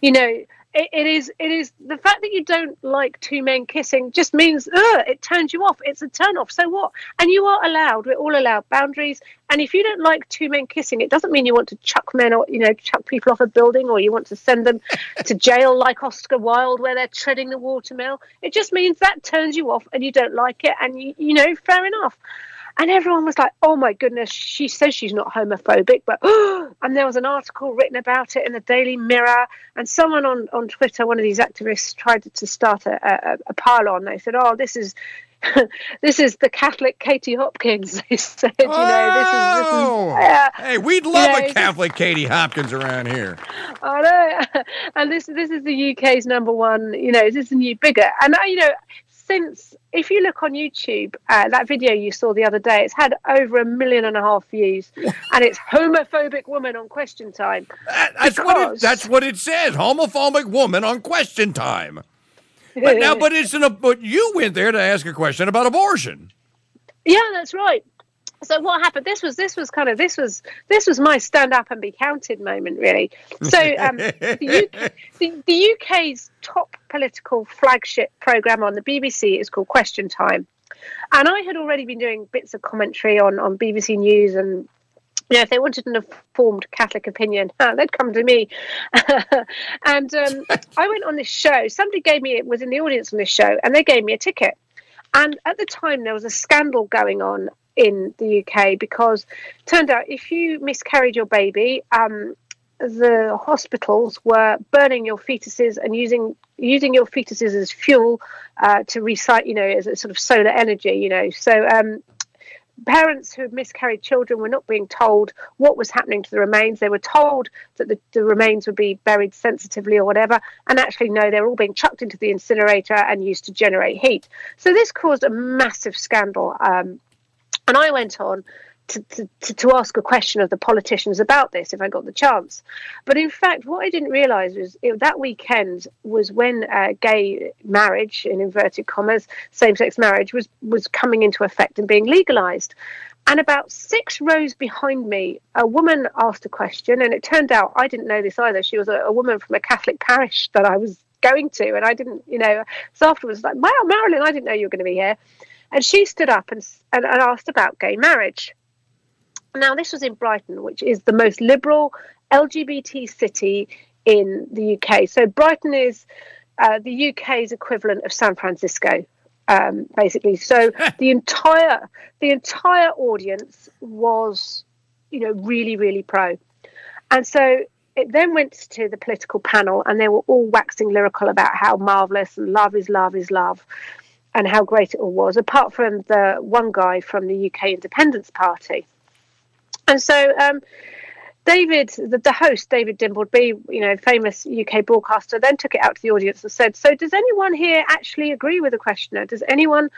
It is the fact that you don't like two men kissing just means it turns you off. It's a turn off. So what? And you are allowed. We're all allowed boundaries. And if you don't like two men kissing, it doesn't mean you want to chuck men or chuck people off a building, or you want to send them to jail like Oscar Wilde, where they're treading the watermill. It just means that turns you off and you don't like it. And fair enough. And everyone was like, oh, my goodness, she says she's not homophobic. But and there was an article written about it in the Daily Mirror. And someone on Twitter, one of these activists, tried to start a pile-on. They said, oh, this is this is the Catholic Katie Hopkins. They said, this is hey, we'd love a Catholic Katie Hopkins around here. I know. And this is the UK's number one, this is the new bigot. And, since, if you look on YouTube, that video you saw the other day, it's had over 1.5 million views, and it's homophobic woman on Question Time. That's what it says. Homophobic woman on Question Time. But you went there to ask a question about abortion. Yeah, that's right. So what happened? This was my stand up and be counted moment, really. So the UK's top political flagship programme on the BBC is called Question Time, and I had already been doing bits of commentary on BBC News, and if they wanted an informed Catholic opinion, they'd come to me. And I went on this show. Somebody was in the audience on this show, and they gave me a ticket. And at the time, there was a scandal going on in the UK because it turned out if you miscarried your baby, the hospitals were burning your fetuses and using your fetuses as fuel to recycle, as a sort of solar energy, So parents who had miscarried children were not being told what was happening to the remains. They were told that the remains would be buried sensitively or whatever, and actually no, they were all being chucked into the incinerator and used to generate heat. So this caused a massive scandal. And I went on to ask a question of the politicians about this if I got the chance. But in fact, what I didn't realise was that weekend was when gay marriage, in inverted commas, same-sex marriage, was coming into effect and being legalised. And about 6 rows behind me, a woman asked a question, and it turned out, I didn't know this either, she was a woman from a Catholic parish that I was going to, and I didn't, so afterwards, like, wow, Marilyn, I didn't know you were going to be here. And she stood up and asked about gay marriage. Now, this was in Brighton, which is the most liberal LGBT city in the UK. So Brighton is the UK's equivalent of San Francisco, basically. So the entire audience was, really, really pro. And so it then went to the political panel, and they were all waxing lyrical about how marvellous and love is love is love, and how great it all was, apart from the one guy from the UK Independence Party. And so David, the host, David Dimbleby, famous UK broadcaster, then took it out to the audience and said, so does anyone here actually agree with the questioner? Does anyone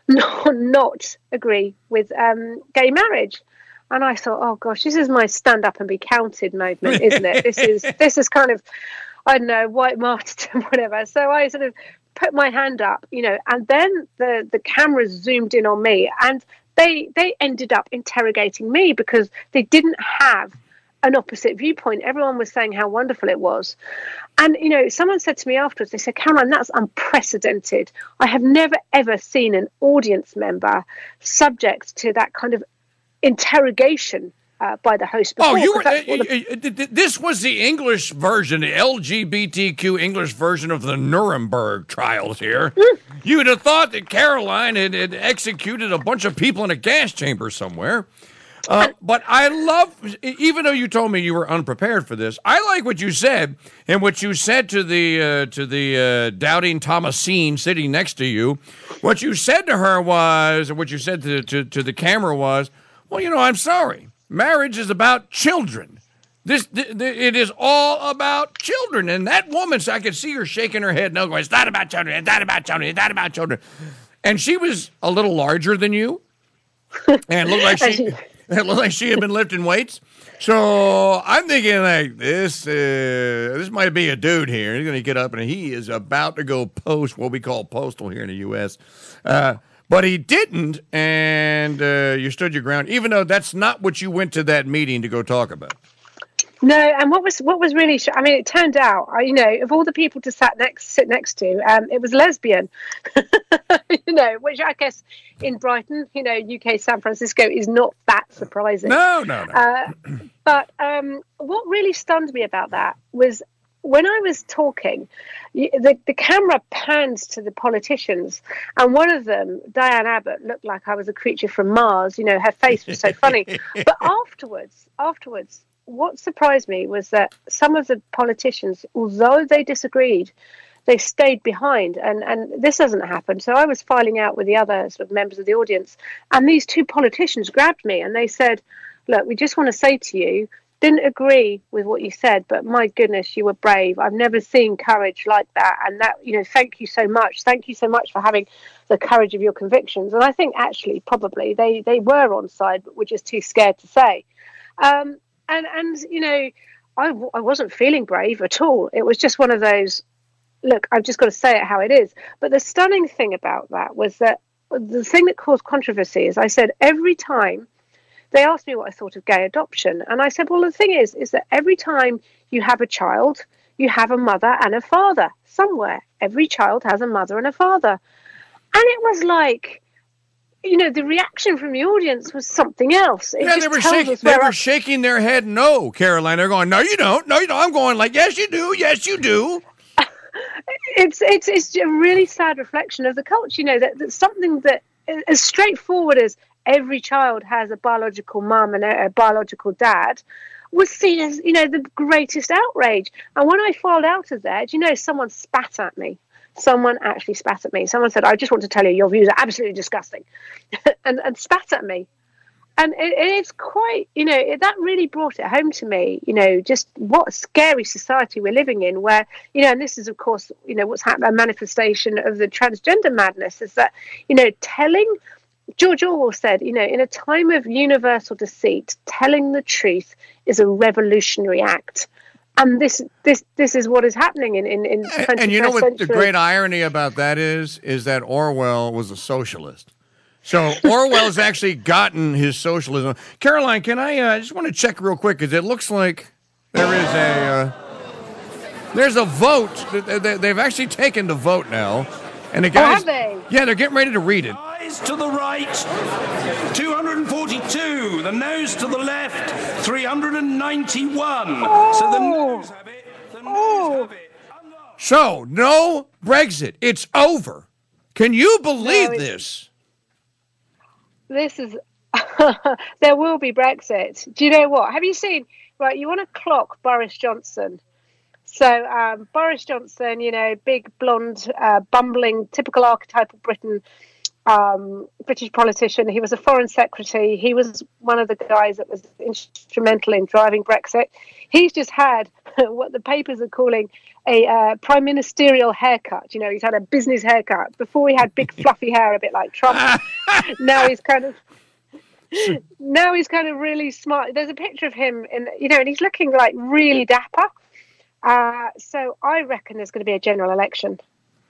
not agree with gay marriage? And I thought, oh gosh, this is my stand up and be counted movement, isn't it? This is kind of, I don't know, white martyrdom, whatever. So I sort of put my hand up, and then the cameras zoomed in on me, and they ended up interrogating me because they didn't have an opposite viewpoint. Everyone was saying how wonderful it was. And, someone said to me afterwards, they said, Caroline, that's unprecedented. I have never, ever seen an audience member subject to that kind of interrogation by the host before. This was the English version, the LGBTQ English version of the Nuremberg trials here. You would have thought that Caroline had executed a bunch of people in a gas chamber somewhere. But I love, even though you told me you were unprepared for this, I like what you said, and what you said to the doubting Thomasine sitting next to you. What you said to her was, or what you said to the camera was, well, I'm sorry. Marriage is about children. It is all about children. And that woman, so I could see her shaking her head, no, going, it's not about children, it's not about children, it's not about children. And she was a little larger than you, and looked like she had been lifting weights. So I'm thinking, like, this might be a dude here. He's going to get up, and he is about to go post what we call postal here in the U.S., but he didn't, and you stood your ground, even though that's not what you went to that meeting to go talk about. No, and what was really, it turned out, of all the people to sit next to, it was lesbian, which I guess in Brighton, UK San Francisco is not that surprising. No. But what really stunned me about that was when I was talking, the camera panned to the politicians, and one of them, Diane Abbott, looked like I was a creature from Mars. Her face was so funny. But afterwards, what surprised me was that some of the politicians, although they disagreed, they stayed behind, and this hasn't happened. So I was filing out with the other sort of members of the audience, and these 2 politicians grabbed me and they said, look, we just want to say to you, didn't agree with what you said, but my goodness, you were brave. I've never seen courage like that. And that, thank you so much. Thank you so much for having the courage of your convictions. And I think actually probably they were on side, but were just too scared to say. And I wasn't feeling brave at all. It was just one of those, look, I've just got to say it how it is. But the stunning thing about that was that the thing that caused controversy is I said every time they asked me what I thought of gay adoption. And I said, well, the thing is that every time you have a child, you have a mother and a father somewhere. Every child has a mother and a father. And it was like, the reaction from the audience was something else. They were shaking their head no, Caroline. They're going, no, you don't. No, you don't. I'm going like, yes, you do. Yes, you do. It's a really sad reflection of the culture, that something that as straightforward as every child has a biological mum and a biological dad was seen as, the greatest outrage. And when I filed out of there, someone spat at me. Someone actually spat at me. Someone said, I just want to tell you, your views are absolutely disgusting, and spat at me. And it's quite, that really brought it home to me, just what a scary society we're living in where, and this is, of course, what's happened, a manifestation of the transgender madness is that, telling, George Orwell said, in a time of universal deceit, telling the truth is a revolutionary act. And this is what is happening in 21st And you know what century. The great irony about that is that Orwell was a socialist. So Orwell's actually gotten his socialism. Caroline, can I just want to check real quick because it looks like there's a vote. They've actually taken the vote now, and the guys, have they? Yeah, they're getting ready to read it. Ayes to the right, 242. The noes to the left, 391. So the noes have it. The noes have it. So no Brexit. It's over. Can you believe this? This is there will be Brexit. Do you know what? Have you seen? Right, you want to clock Boris Johnson. So Boris Johnson, big blonde, bumbling, typical archetypal British politician. He was a foreign secretary. He was one of the guys that was instrumental in driving Brexit. He's just had what the papers are calling a prime ministerial haircut. He's had a business haircut. Before he had big fluffy hair, a bit like Trump. Now he's kind of really smart. There's a picture of him and he's looking like really dapper. So I reckon there's going to be a general election.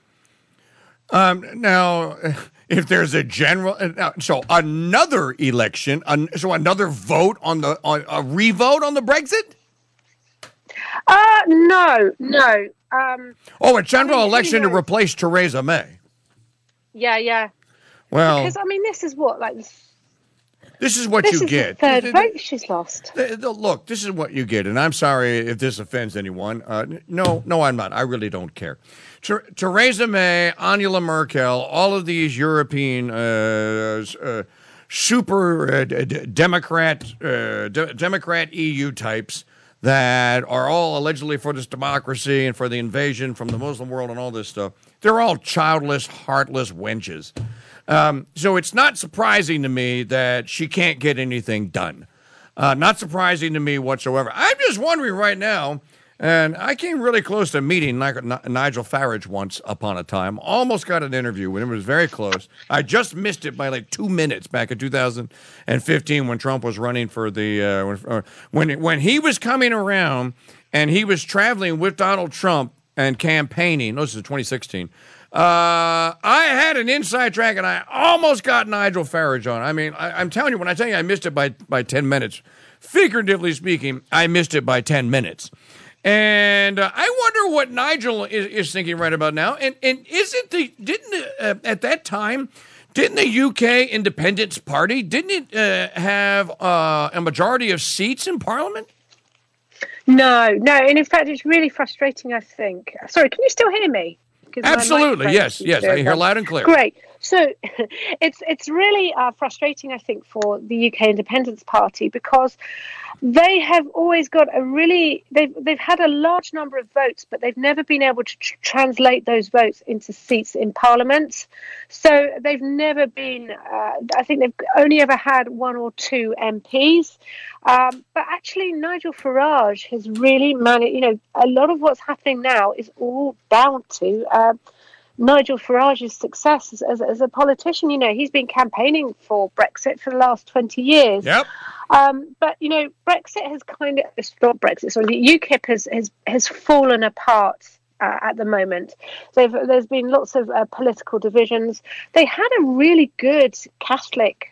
Now, if there's a general, so another election, so another vote on a revote on the Brexit? No. A general election to replace Theresa May. Yeah. Well, because this is what This is what you get. The third vote she's lost. Look, this is what you get, and I'm sorry if this offends anyone. No, I'm not. I really don't care. Theresa May, Angela Merkel, all of these European super Democrat EU types that are all allegedly for this democracy and for the invasion from the Muslim world and all this stuff, they're all childless, heartless wenches. So it's not surprising to me that she can't get anything done. Not surprising to me whatsoever. I'm just wondering right now, and I came really close to meeting Nigel Farage once upon a time. Almost got an interview with him. It was very close. I just missed it by like 2 minutes back in 2015 when Trump was running for the when he was coming around and he was traveling with Donald Trump and campaigning. No, this is 2016. I had an inside track, and I almost got Nigel Farage on. I mean, I'm telling you, when I tell you I missed it by 10 minutes, figuratively speaking, I missed it by 10 minutes. And I wonder what Nigel is thinking right about now. And at that time, didn't the UK Independence Party, didn't it have a majority of seats in Parliament? No. And in fact, it's really frustrating, I think. Sorry, can you still hear me? Absolutely, yes. I hear loud and clear. Great. So it's really frustrating, I think, for the UK Independence Party, because they have always got they've had a large number of votes, but they've never been able to translate those votes into seats in Parliament. So they've never been, I think they've only ever had 1 or 2 MPs. But actually, Nigel Farage has really managed, a lot of what's happening now is all down to Nigel Farage's success as a politician. He's been campaigning for Brexit for the last 20 years. Yep. But Brexit has not Brexit. Sorry, UKIP has fallen apart at the moment. There's been lots of political divisions. They had a really good Catholic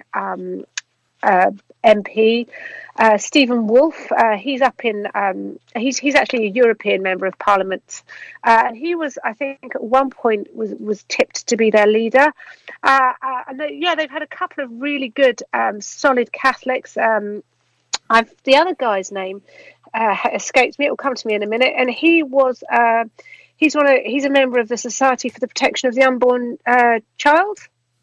MP, Stephen Wolfe. He's up in. He's actually a European member of Parliament, and he was, I think, at one point was tipped to be their leader. And they've had a couple of really good, solid Catholics. The other guy's name escapes me. It will come to me in a minute. And he was. He's a member of the Society for the Protection of the Unborn Child.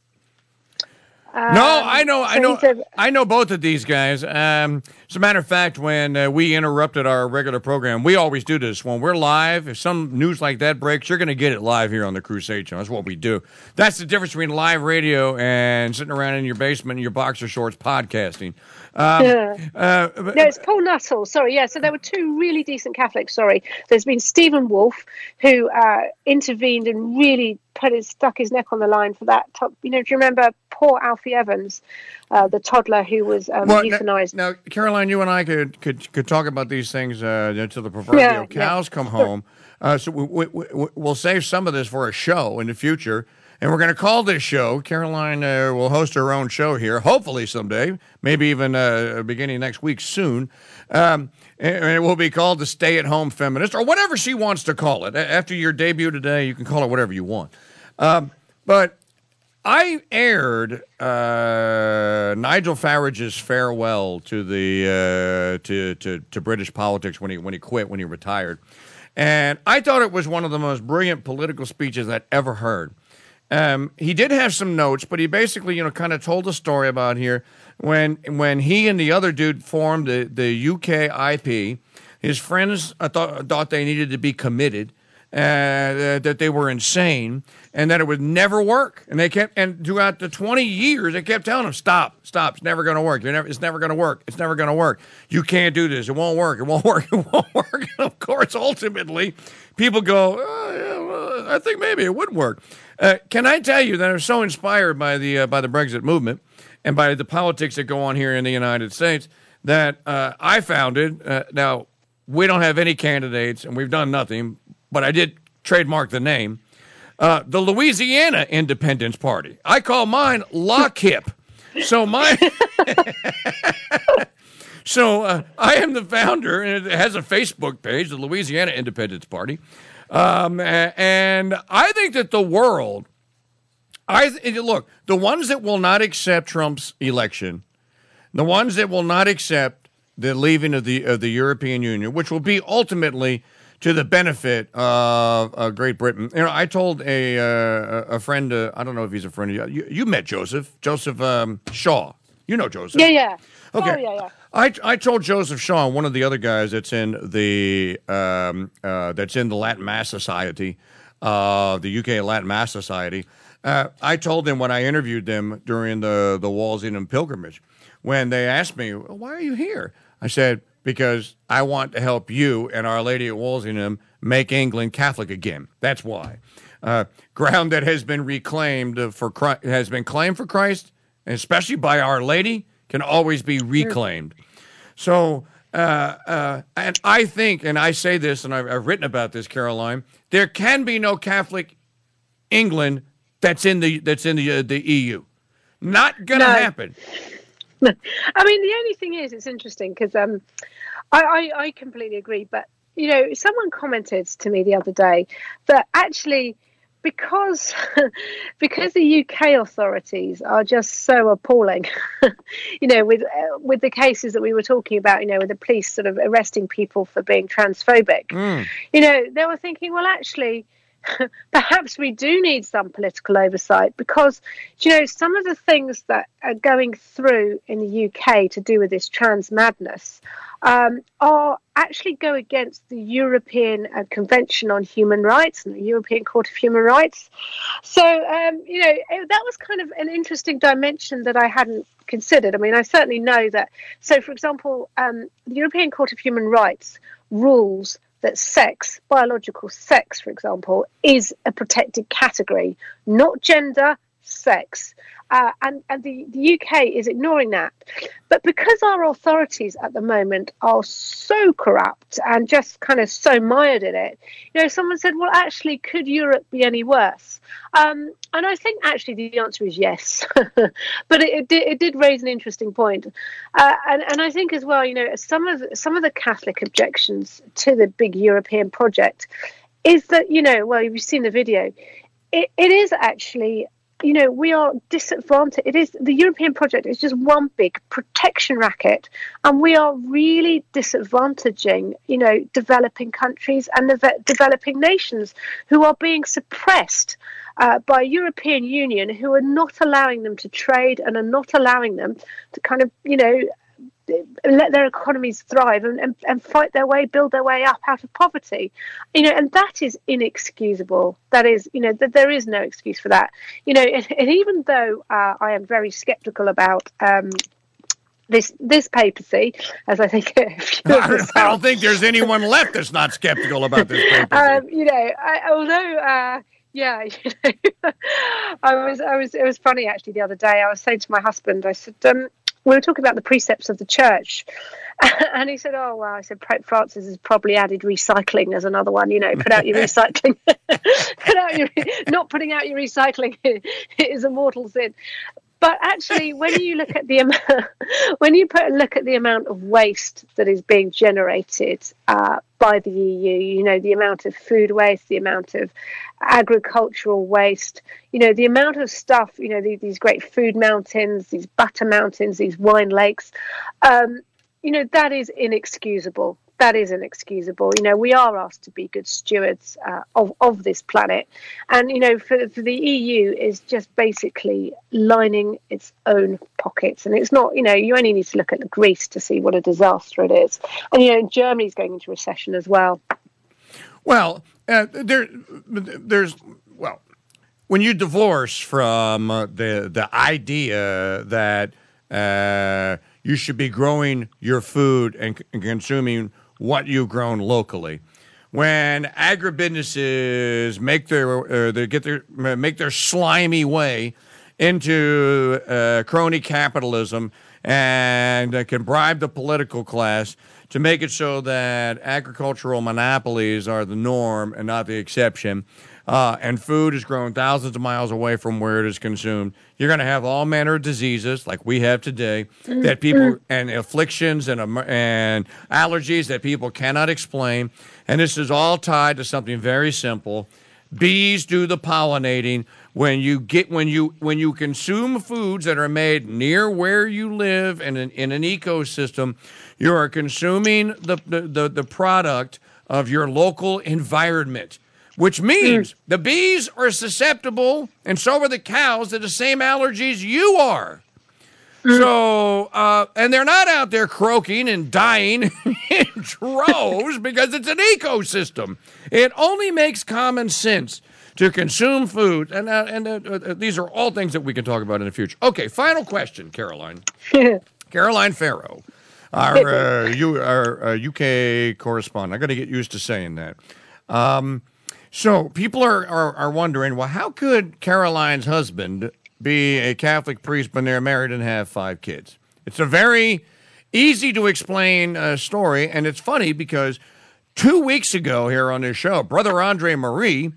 No, I know both of these guys. As a matter of fact, when we interrupted our regular program, we always do this. When we're live, if some news like that breaks, you're going to get it live here on the Crusade Channel. That's what we do. That's the difference between live radio and sitting around in your basement in your boxer shorts podcasting. No, it's Paul Nuttall. Sorry, yeah. So there were 2 really decent Catholics. Sorry, there's been Stephen Wolfe, who intervened and really stuck his neck on the line for that. Do you remember poor Alfie Evans, the toddler who was euthanized? Now, Caroline, you and I could talk about these things until the proverbial cows come home. So we'll save some of this for a show in the future. And we're going to call this show, Caroline will host her own show here, hopefully someday, maybe even beginning next week soon. And it will be called The Stay-at-Home Feminist, or whatever she wants to call it. After your debut today, you can call it whatever you want. But I aired Nigel Farage's farewell to the to British politics when he quit, when he retired. And I thought it was one of the most brilliant political speeches I'd ever heard. He did have some notes, but he basically, kind of told a story about here when he and the other dude formed the UKIP. His friends thought they needed to be committed, that they were insane, and that it would never work. And throughout the 20 years, they kept telling him, "Stop! It's never going to work. It's never going to work. It's never going to work. You can't do this. It won't work. It won't work. It won't work." And of course, ultimately, people go, I think maybe it would work. Can I tell you that I'm so inspired by the Brexit movement and by the politics that go on here in the United States that I founded. Now, we don't have any candidates and we've done nothing, but I did trademark the name. The Louisiana Independence Party. I call mine LOCKHIP. So So I am the founder, and it has a Facebook page, the Louisiana Independence Party. And I think that the world, look, the ones that will not accept Trump's election, the ones that will not accept the leaving of the European Union, which will be ultimately to the benefit of Great Britain. I told a friend, I don't know if he's a friend of you. You met Joseph Shaw. You know Joseph. Yeah. Okay. Oh, yeah. I told Joseph Shaw, one of the other guys that's in the Latin Mass Society, the UK Latin Mass Society. I told him when I interviewed them during the Walsingham pilgrimage, when they asked me, "Why are you here?" I said, "Because I want to help you and Our Lady at Walsingham make England Catholic again. That's why. Ground that has been reclaimed for Christ, has been claimed for Christ, and especially by Our Lady, can always be reclaimed." So, and I think, and I say this, and I've written about this, Caroline, there can be no Catholic England that's in the EU. Not going to happen. I mean, the only thing is, it's interesting because I completely agree. But, someone commented to me the other day that actually, because the UK authorities are just so appalling, with the cases that we were talking about, with the police sort of arresting people for being transphobic, they were thinking, well, actually, perhaps we do need some political oversight because, some of the things that are going through in the UK to do with this trans madness are actually go against the European Convention on Human Rights and the European Court of Human Rights. So, that was kind of an interesting dimension that I hadn't considered. I mean, I certainly know that. So, for example, the European Court of Human Rights rules that sex, biological sex, for example, is a protected category, not gender, sex. And the UK is ignoring that. But because our authorities at the moment are so corrupt and just kind of so mired in it, someone said, well, actually, could Europe be any worse? And I think actually the answer is yes. But it did raise an interesting point. And I think as well, some of the Catholic objections to the big European project is that, well, you've seen the video. It is actually... we are disadvantaged. The European project is just one big protection racket, and we are really disadvantaging, developing countries and developing nations who are being suppressed by European Union, who are not allowing them to trade and are not allowing them to kind of, let their economies thrive and fight their way, build their way up out of poverty, and that is inexcusable. That is, there is no excuse for that. And even though I am very sceptical about this papacy, as I think I don't think there's anyone left that's not skeptical about this papacy. It was funny actually the other day. I was saying to my husband, I said, we were talking about the precepts of the church, and he said, "Oh, well," I said, "Pope Francis has probably added recycling as another one. Put out your recycling. Not putting out your recycling is a mortal sin." But actually, when you look at the amount of waste that is being generated by the EU, the amount of food waste, the amount of agricultural waste, the amount of stuff, these great food mountains, these butter mountains, these wine lakes, that is inexcusable. That is inexcusable. We are asked to be good stewards of this planet. And, for the EU is just basically lining its own pockets. And it's not, you only need to look at Greece to see what a disaster it is. And, Germany's going into recession as well. Well, when you divorce from the idea that you should be growing your food and consuming what you've grown locally, when agribusinesses make their slimy way into crony capitalism and can bribe the political class to make it so that agricultural monopolies are the norm and not the exception, and food is grown thousands of miles away from where it is consumed, you're going to have all manner of diseases like we have today that people and afflictions and allergies that people cannot explain. And this is all tied to something very simple. Bees do the pollinating. When you consume foods that are made near where you live and in an ecosystem, you are consuming the product of your local environment, which means the bees are susceptible, and so are the cows, to the same allergies you are. So, and they're not out there croaking and dying in droves because it's an ecosystem. It only makes common sense to consume food, and these are all things that we can talk about in the future. Okay, final question, Caroline. Caroline Farrow, our UK correspondent. I got to get used to saying that. So people are wondering, well, how could Caroline's husband be a Catholic priest when they're married and have 5 kids? It's a very easy to explain story, and it's funny because 2 weeks ago here on this show, Brother Andre Marie,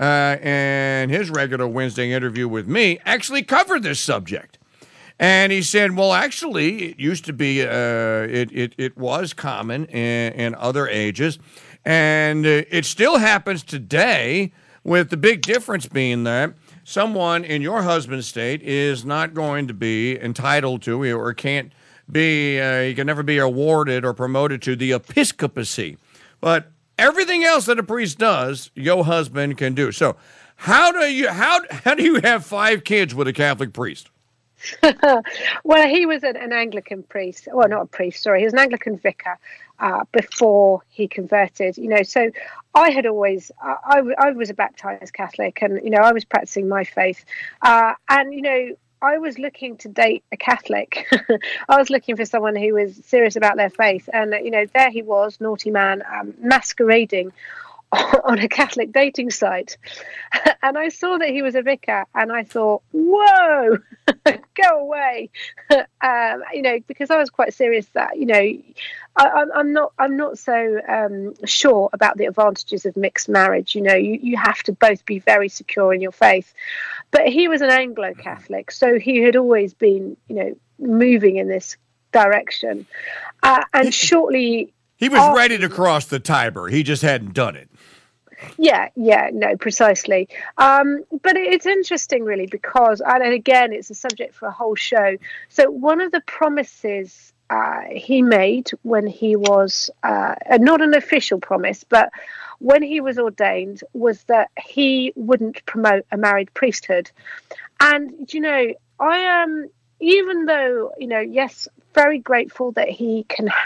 in his regular Wednesday interview with me, actually covered this subject. And he said, well, actually, it used to be, it was common in other ages, and it still happens today, with the big difference being that someone in your husband's state is not going to be entitled to or can't be, he can never be awarded or promoted to the episcopacy. But everything else that a priest does, your husband can do. So how do you have 5 kids with a Catholic priest? Well, he was an Anglican priest. Well, not a priest, sorry. He was an Anglican vicar before he converted. So I had always, I was a baptized Catholic, and, I was practicing my faith. I was looking to date a Catholic. I was looking for someone who was serious about their faith. And, there he was, naughty man, masquerading on a Catholic dating site. And I saw that he was a vicar, and I thought, whoa, go away. Because I was quite serious that, I'm not so sure about the advantages of mixed marriage. You have to both be very secure in your faith. But he was an Anglo-Catholic, so he had always been, moving in this direction. And shortly... He was ready to cross the Tiber. He just hadn't done it. Yeah, no, precisely. But it's interesting, really, because, and again, it's a subject for a whole show. So one of the promises he made when he was, not an official promise, but when he was ordained, was that he wouldn't promote a married priesthood. And, I am, even though, yes, very grateful that he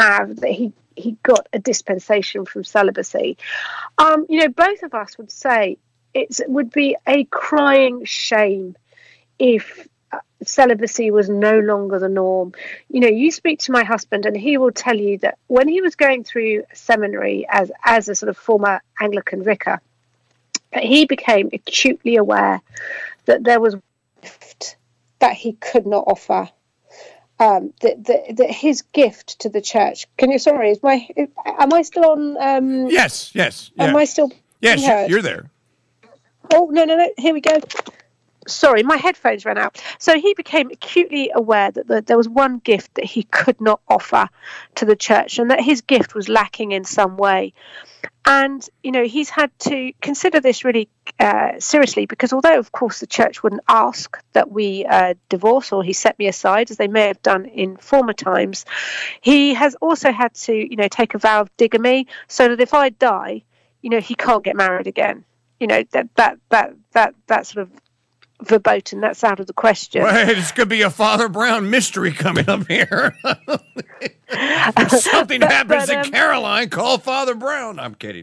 got a dispensation from celibacy. Both of us would say it would be a crying shame if celibacy was no longer the norm. You speak to my husband and he will tell you that when he was going through seminary as a sort of former Anglican vicar, he became acutely aware that there was a gift that he could not offer. That his gift to the church. Am I still on? Yes. Am I still? Yes, you're there. Oh, no. Here we go. Sorry, my headphones ran out. So he became acutely aware that there was one gift that he could not offer to the church, and that his gift was lacking in some way. And, he's had to consider this really seriously, because although, of course, the church wouldn't ask that we divorce, or he set me aside, as they may have done in former times, he has also had to, take a vow of digamy, so that if I die, he can't get married again. That sort of verboten, that's out of the question. Right, it's going to be a Father Brown mystery coming up here. If something happens to Caroline, call Father Brown. I'm kidding.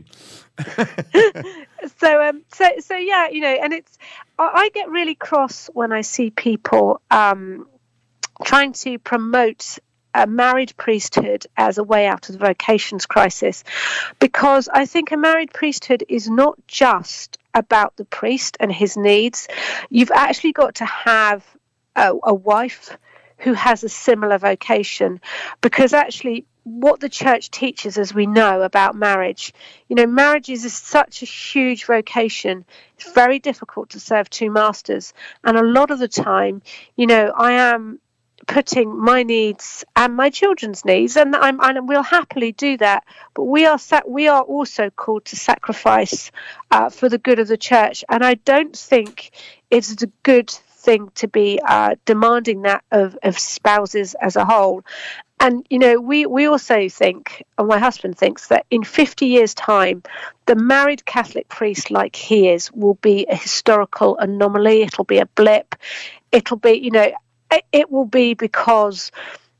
So yeah, and it's, I get really cross when I see people trying to promote a married priesthood as a way out of the vocations crisis, because I think a married priesthood is not just about the priest and his needs. You've actually got to have a wife who has a similar vocation, because actually what the church teaches, as we know about marriage, marriage is such a huge vocation. It's very difficult to serve 2 masters, and a lot of the time, I am putting my needs and my children's needs, and we'll happily do that, but we are also called to sacrifice for the good of the church. And I don't think it's a good thing to be demanding that of spouses as a whole. And we also think, and my husband thinks, that in 50 years' time, the married Catholic priest like he is will be a historical anomaly. It'll be a blip. It'll be, it will be because,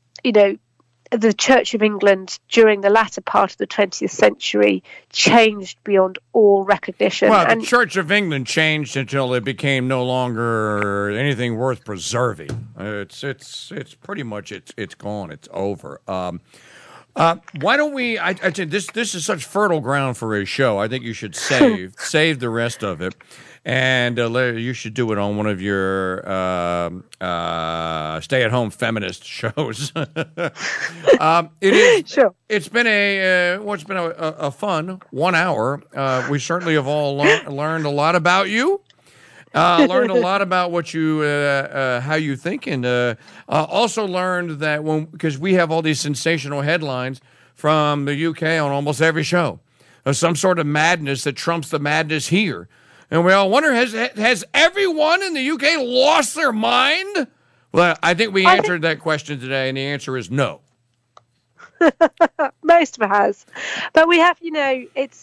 the Church of England during the latter part of the 20th century changed beyond all recognition. Well, the Church of England changed until it became no longer anything worth preserving. It's pretty much it's gone. It's over. Why don't we? I think this is such fertile ground for a show. I think you should save the rest of it. And you should do it on one of your stay-at-home feminist shows. It is sure. It's been a fun 1 hour. We certainly have all learned a lot about you. Learned a lot about what you how you think, and also learned that because we have all these sensational headlines from the UK on almost every show, some sort of madness that trumps the madness here. And we all wonder, has everyone in the UK lost their mind? Well, I think we answered that question today, and the answer is no. Most of it has, but we have, it's.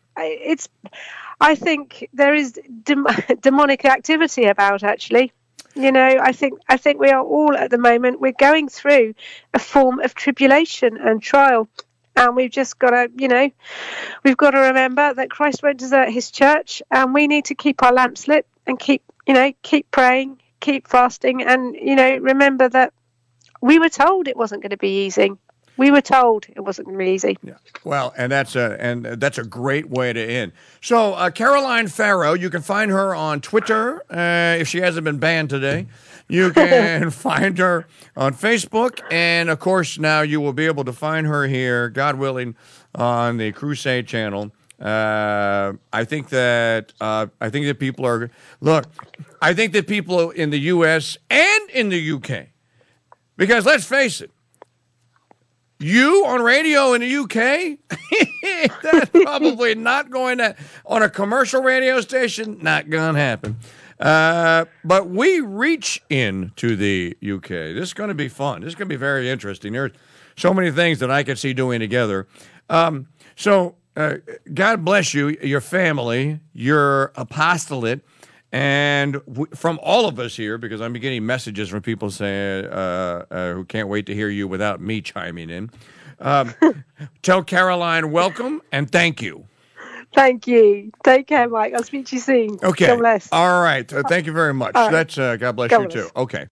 I think there is demonic activity about. Actually, I think we are all at the moment. We're going through a form of tribulation and trial, and we've just got to, we've got to remember that Christ won't desert His church, and we need to keep our lamps lit and keep praying, keep fasting, and remember that we were told it wasn't going to be easy. We were told it wasn't going to be easy. Yeah. Well, and that's a great way to end. So, Caroline Farrow, you can find her on Twitter if she hasn't been banned today. You can find her on Facebook, and of course, now you will be able to find her here, God willing, on the Crusade channel. I think that people are I think that people in the U.S. and in the U.K. because let's face it. You on radio in the UK? That's probably not going to, on a commercial radio station, not going to happen. But we reach into the UK. This is going to be fun. This is going to be very interesting. There's so many things that I could see doing together. So God bless you, your family, your apostolate. And from all of us here, because I'm getting messages from people saying who can't wait to hear you without me chiming in. Tell Caroline welcome and thank you. Thank you. Take care, Mike. I'll speak to you soon. Okay. God bless. All right. Thank you very much. Right. That's God bless God you bless. too. Okay.